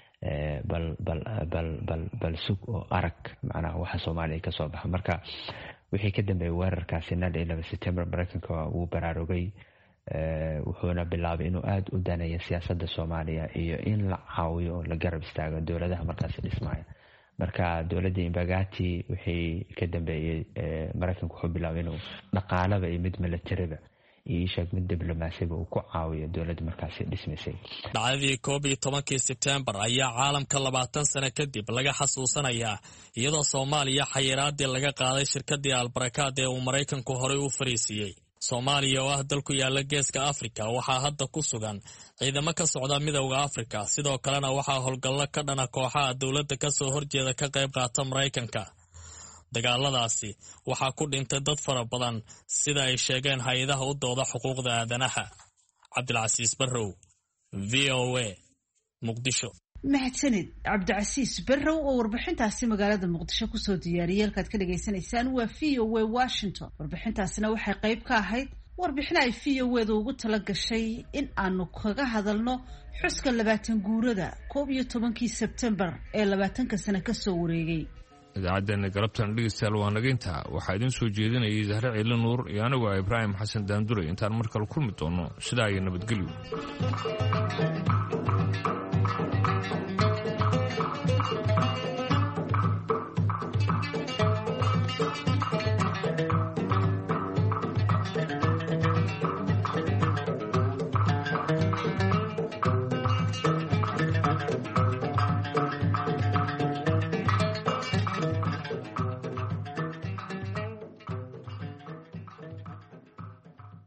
bal sug oo arag macnaha waxa Soomaaliya ka soo baxa. marka wixii ka dambeeyay weerarkaasi 9/11 September Maraykanka wuu baraarugay, wuxuuna bilaabay inuu aada u daneeyo siyaasadda Soomaaliya iyo in la caawiyo la garab istaago dowladaha markaasi dhismaya. marka dowladda Imbagati wixii ka dambeeyay Maraykanka wuxuu bilaabay inuu dhaqaalaba iyo mid militariba iyo mid diblomaasiba uu ku caawiyo dowladda markaasi dhismaysay. dhacdadii 11 Sebtembar ayaa caalamka 20 sano kadib laga xasuusanayaa, iyadoo Soomaaliya xayiraadii laga qaaday shirkadii Albarakaad ee uu Maraykanku horey u fariisiyey. Soomaaliya oo ah dal ku yaala geeska Afrika waxaa hadda ku sugan ciidamo ka socda Midowga Afrika, sidoo kalena waxaa howlgallo ka dhana kooxaha dowladda ka soo horjeeda ka qayb qaata Maraykanka. dagaaladaasi waxaa ku dhintay dad fara badan sida ay sheegeen hay-adaha u dooda xuquuqda aadanaha. Cabdilcasiis Barrow, VOA, Muqdisho. mahadsanid Cabdicasiis Barrow oo warbixintaasi magaalada Muqdisho kusoo diyaariyay. halkaad ka dhageysanaysaan waa VOA Washington. warbixintaasina waxay qayb ka ahayd warbixin ay VOA-da ugu tala gashay in aanu kaga hadalno xuska 20 guurada 11 Sebtembar ee 20 sano ka soo wareegay. idaacaddeena galabtan dhegeystayaal waa nageynta. waxaa idin soo jeedinayay Zahra Ciile Nuur iyo anigu Ibraahim Xasan Daandure. intaan mar kale kulmi doono sidaa iyo nabadgelyo.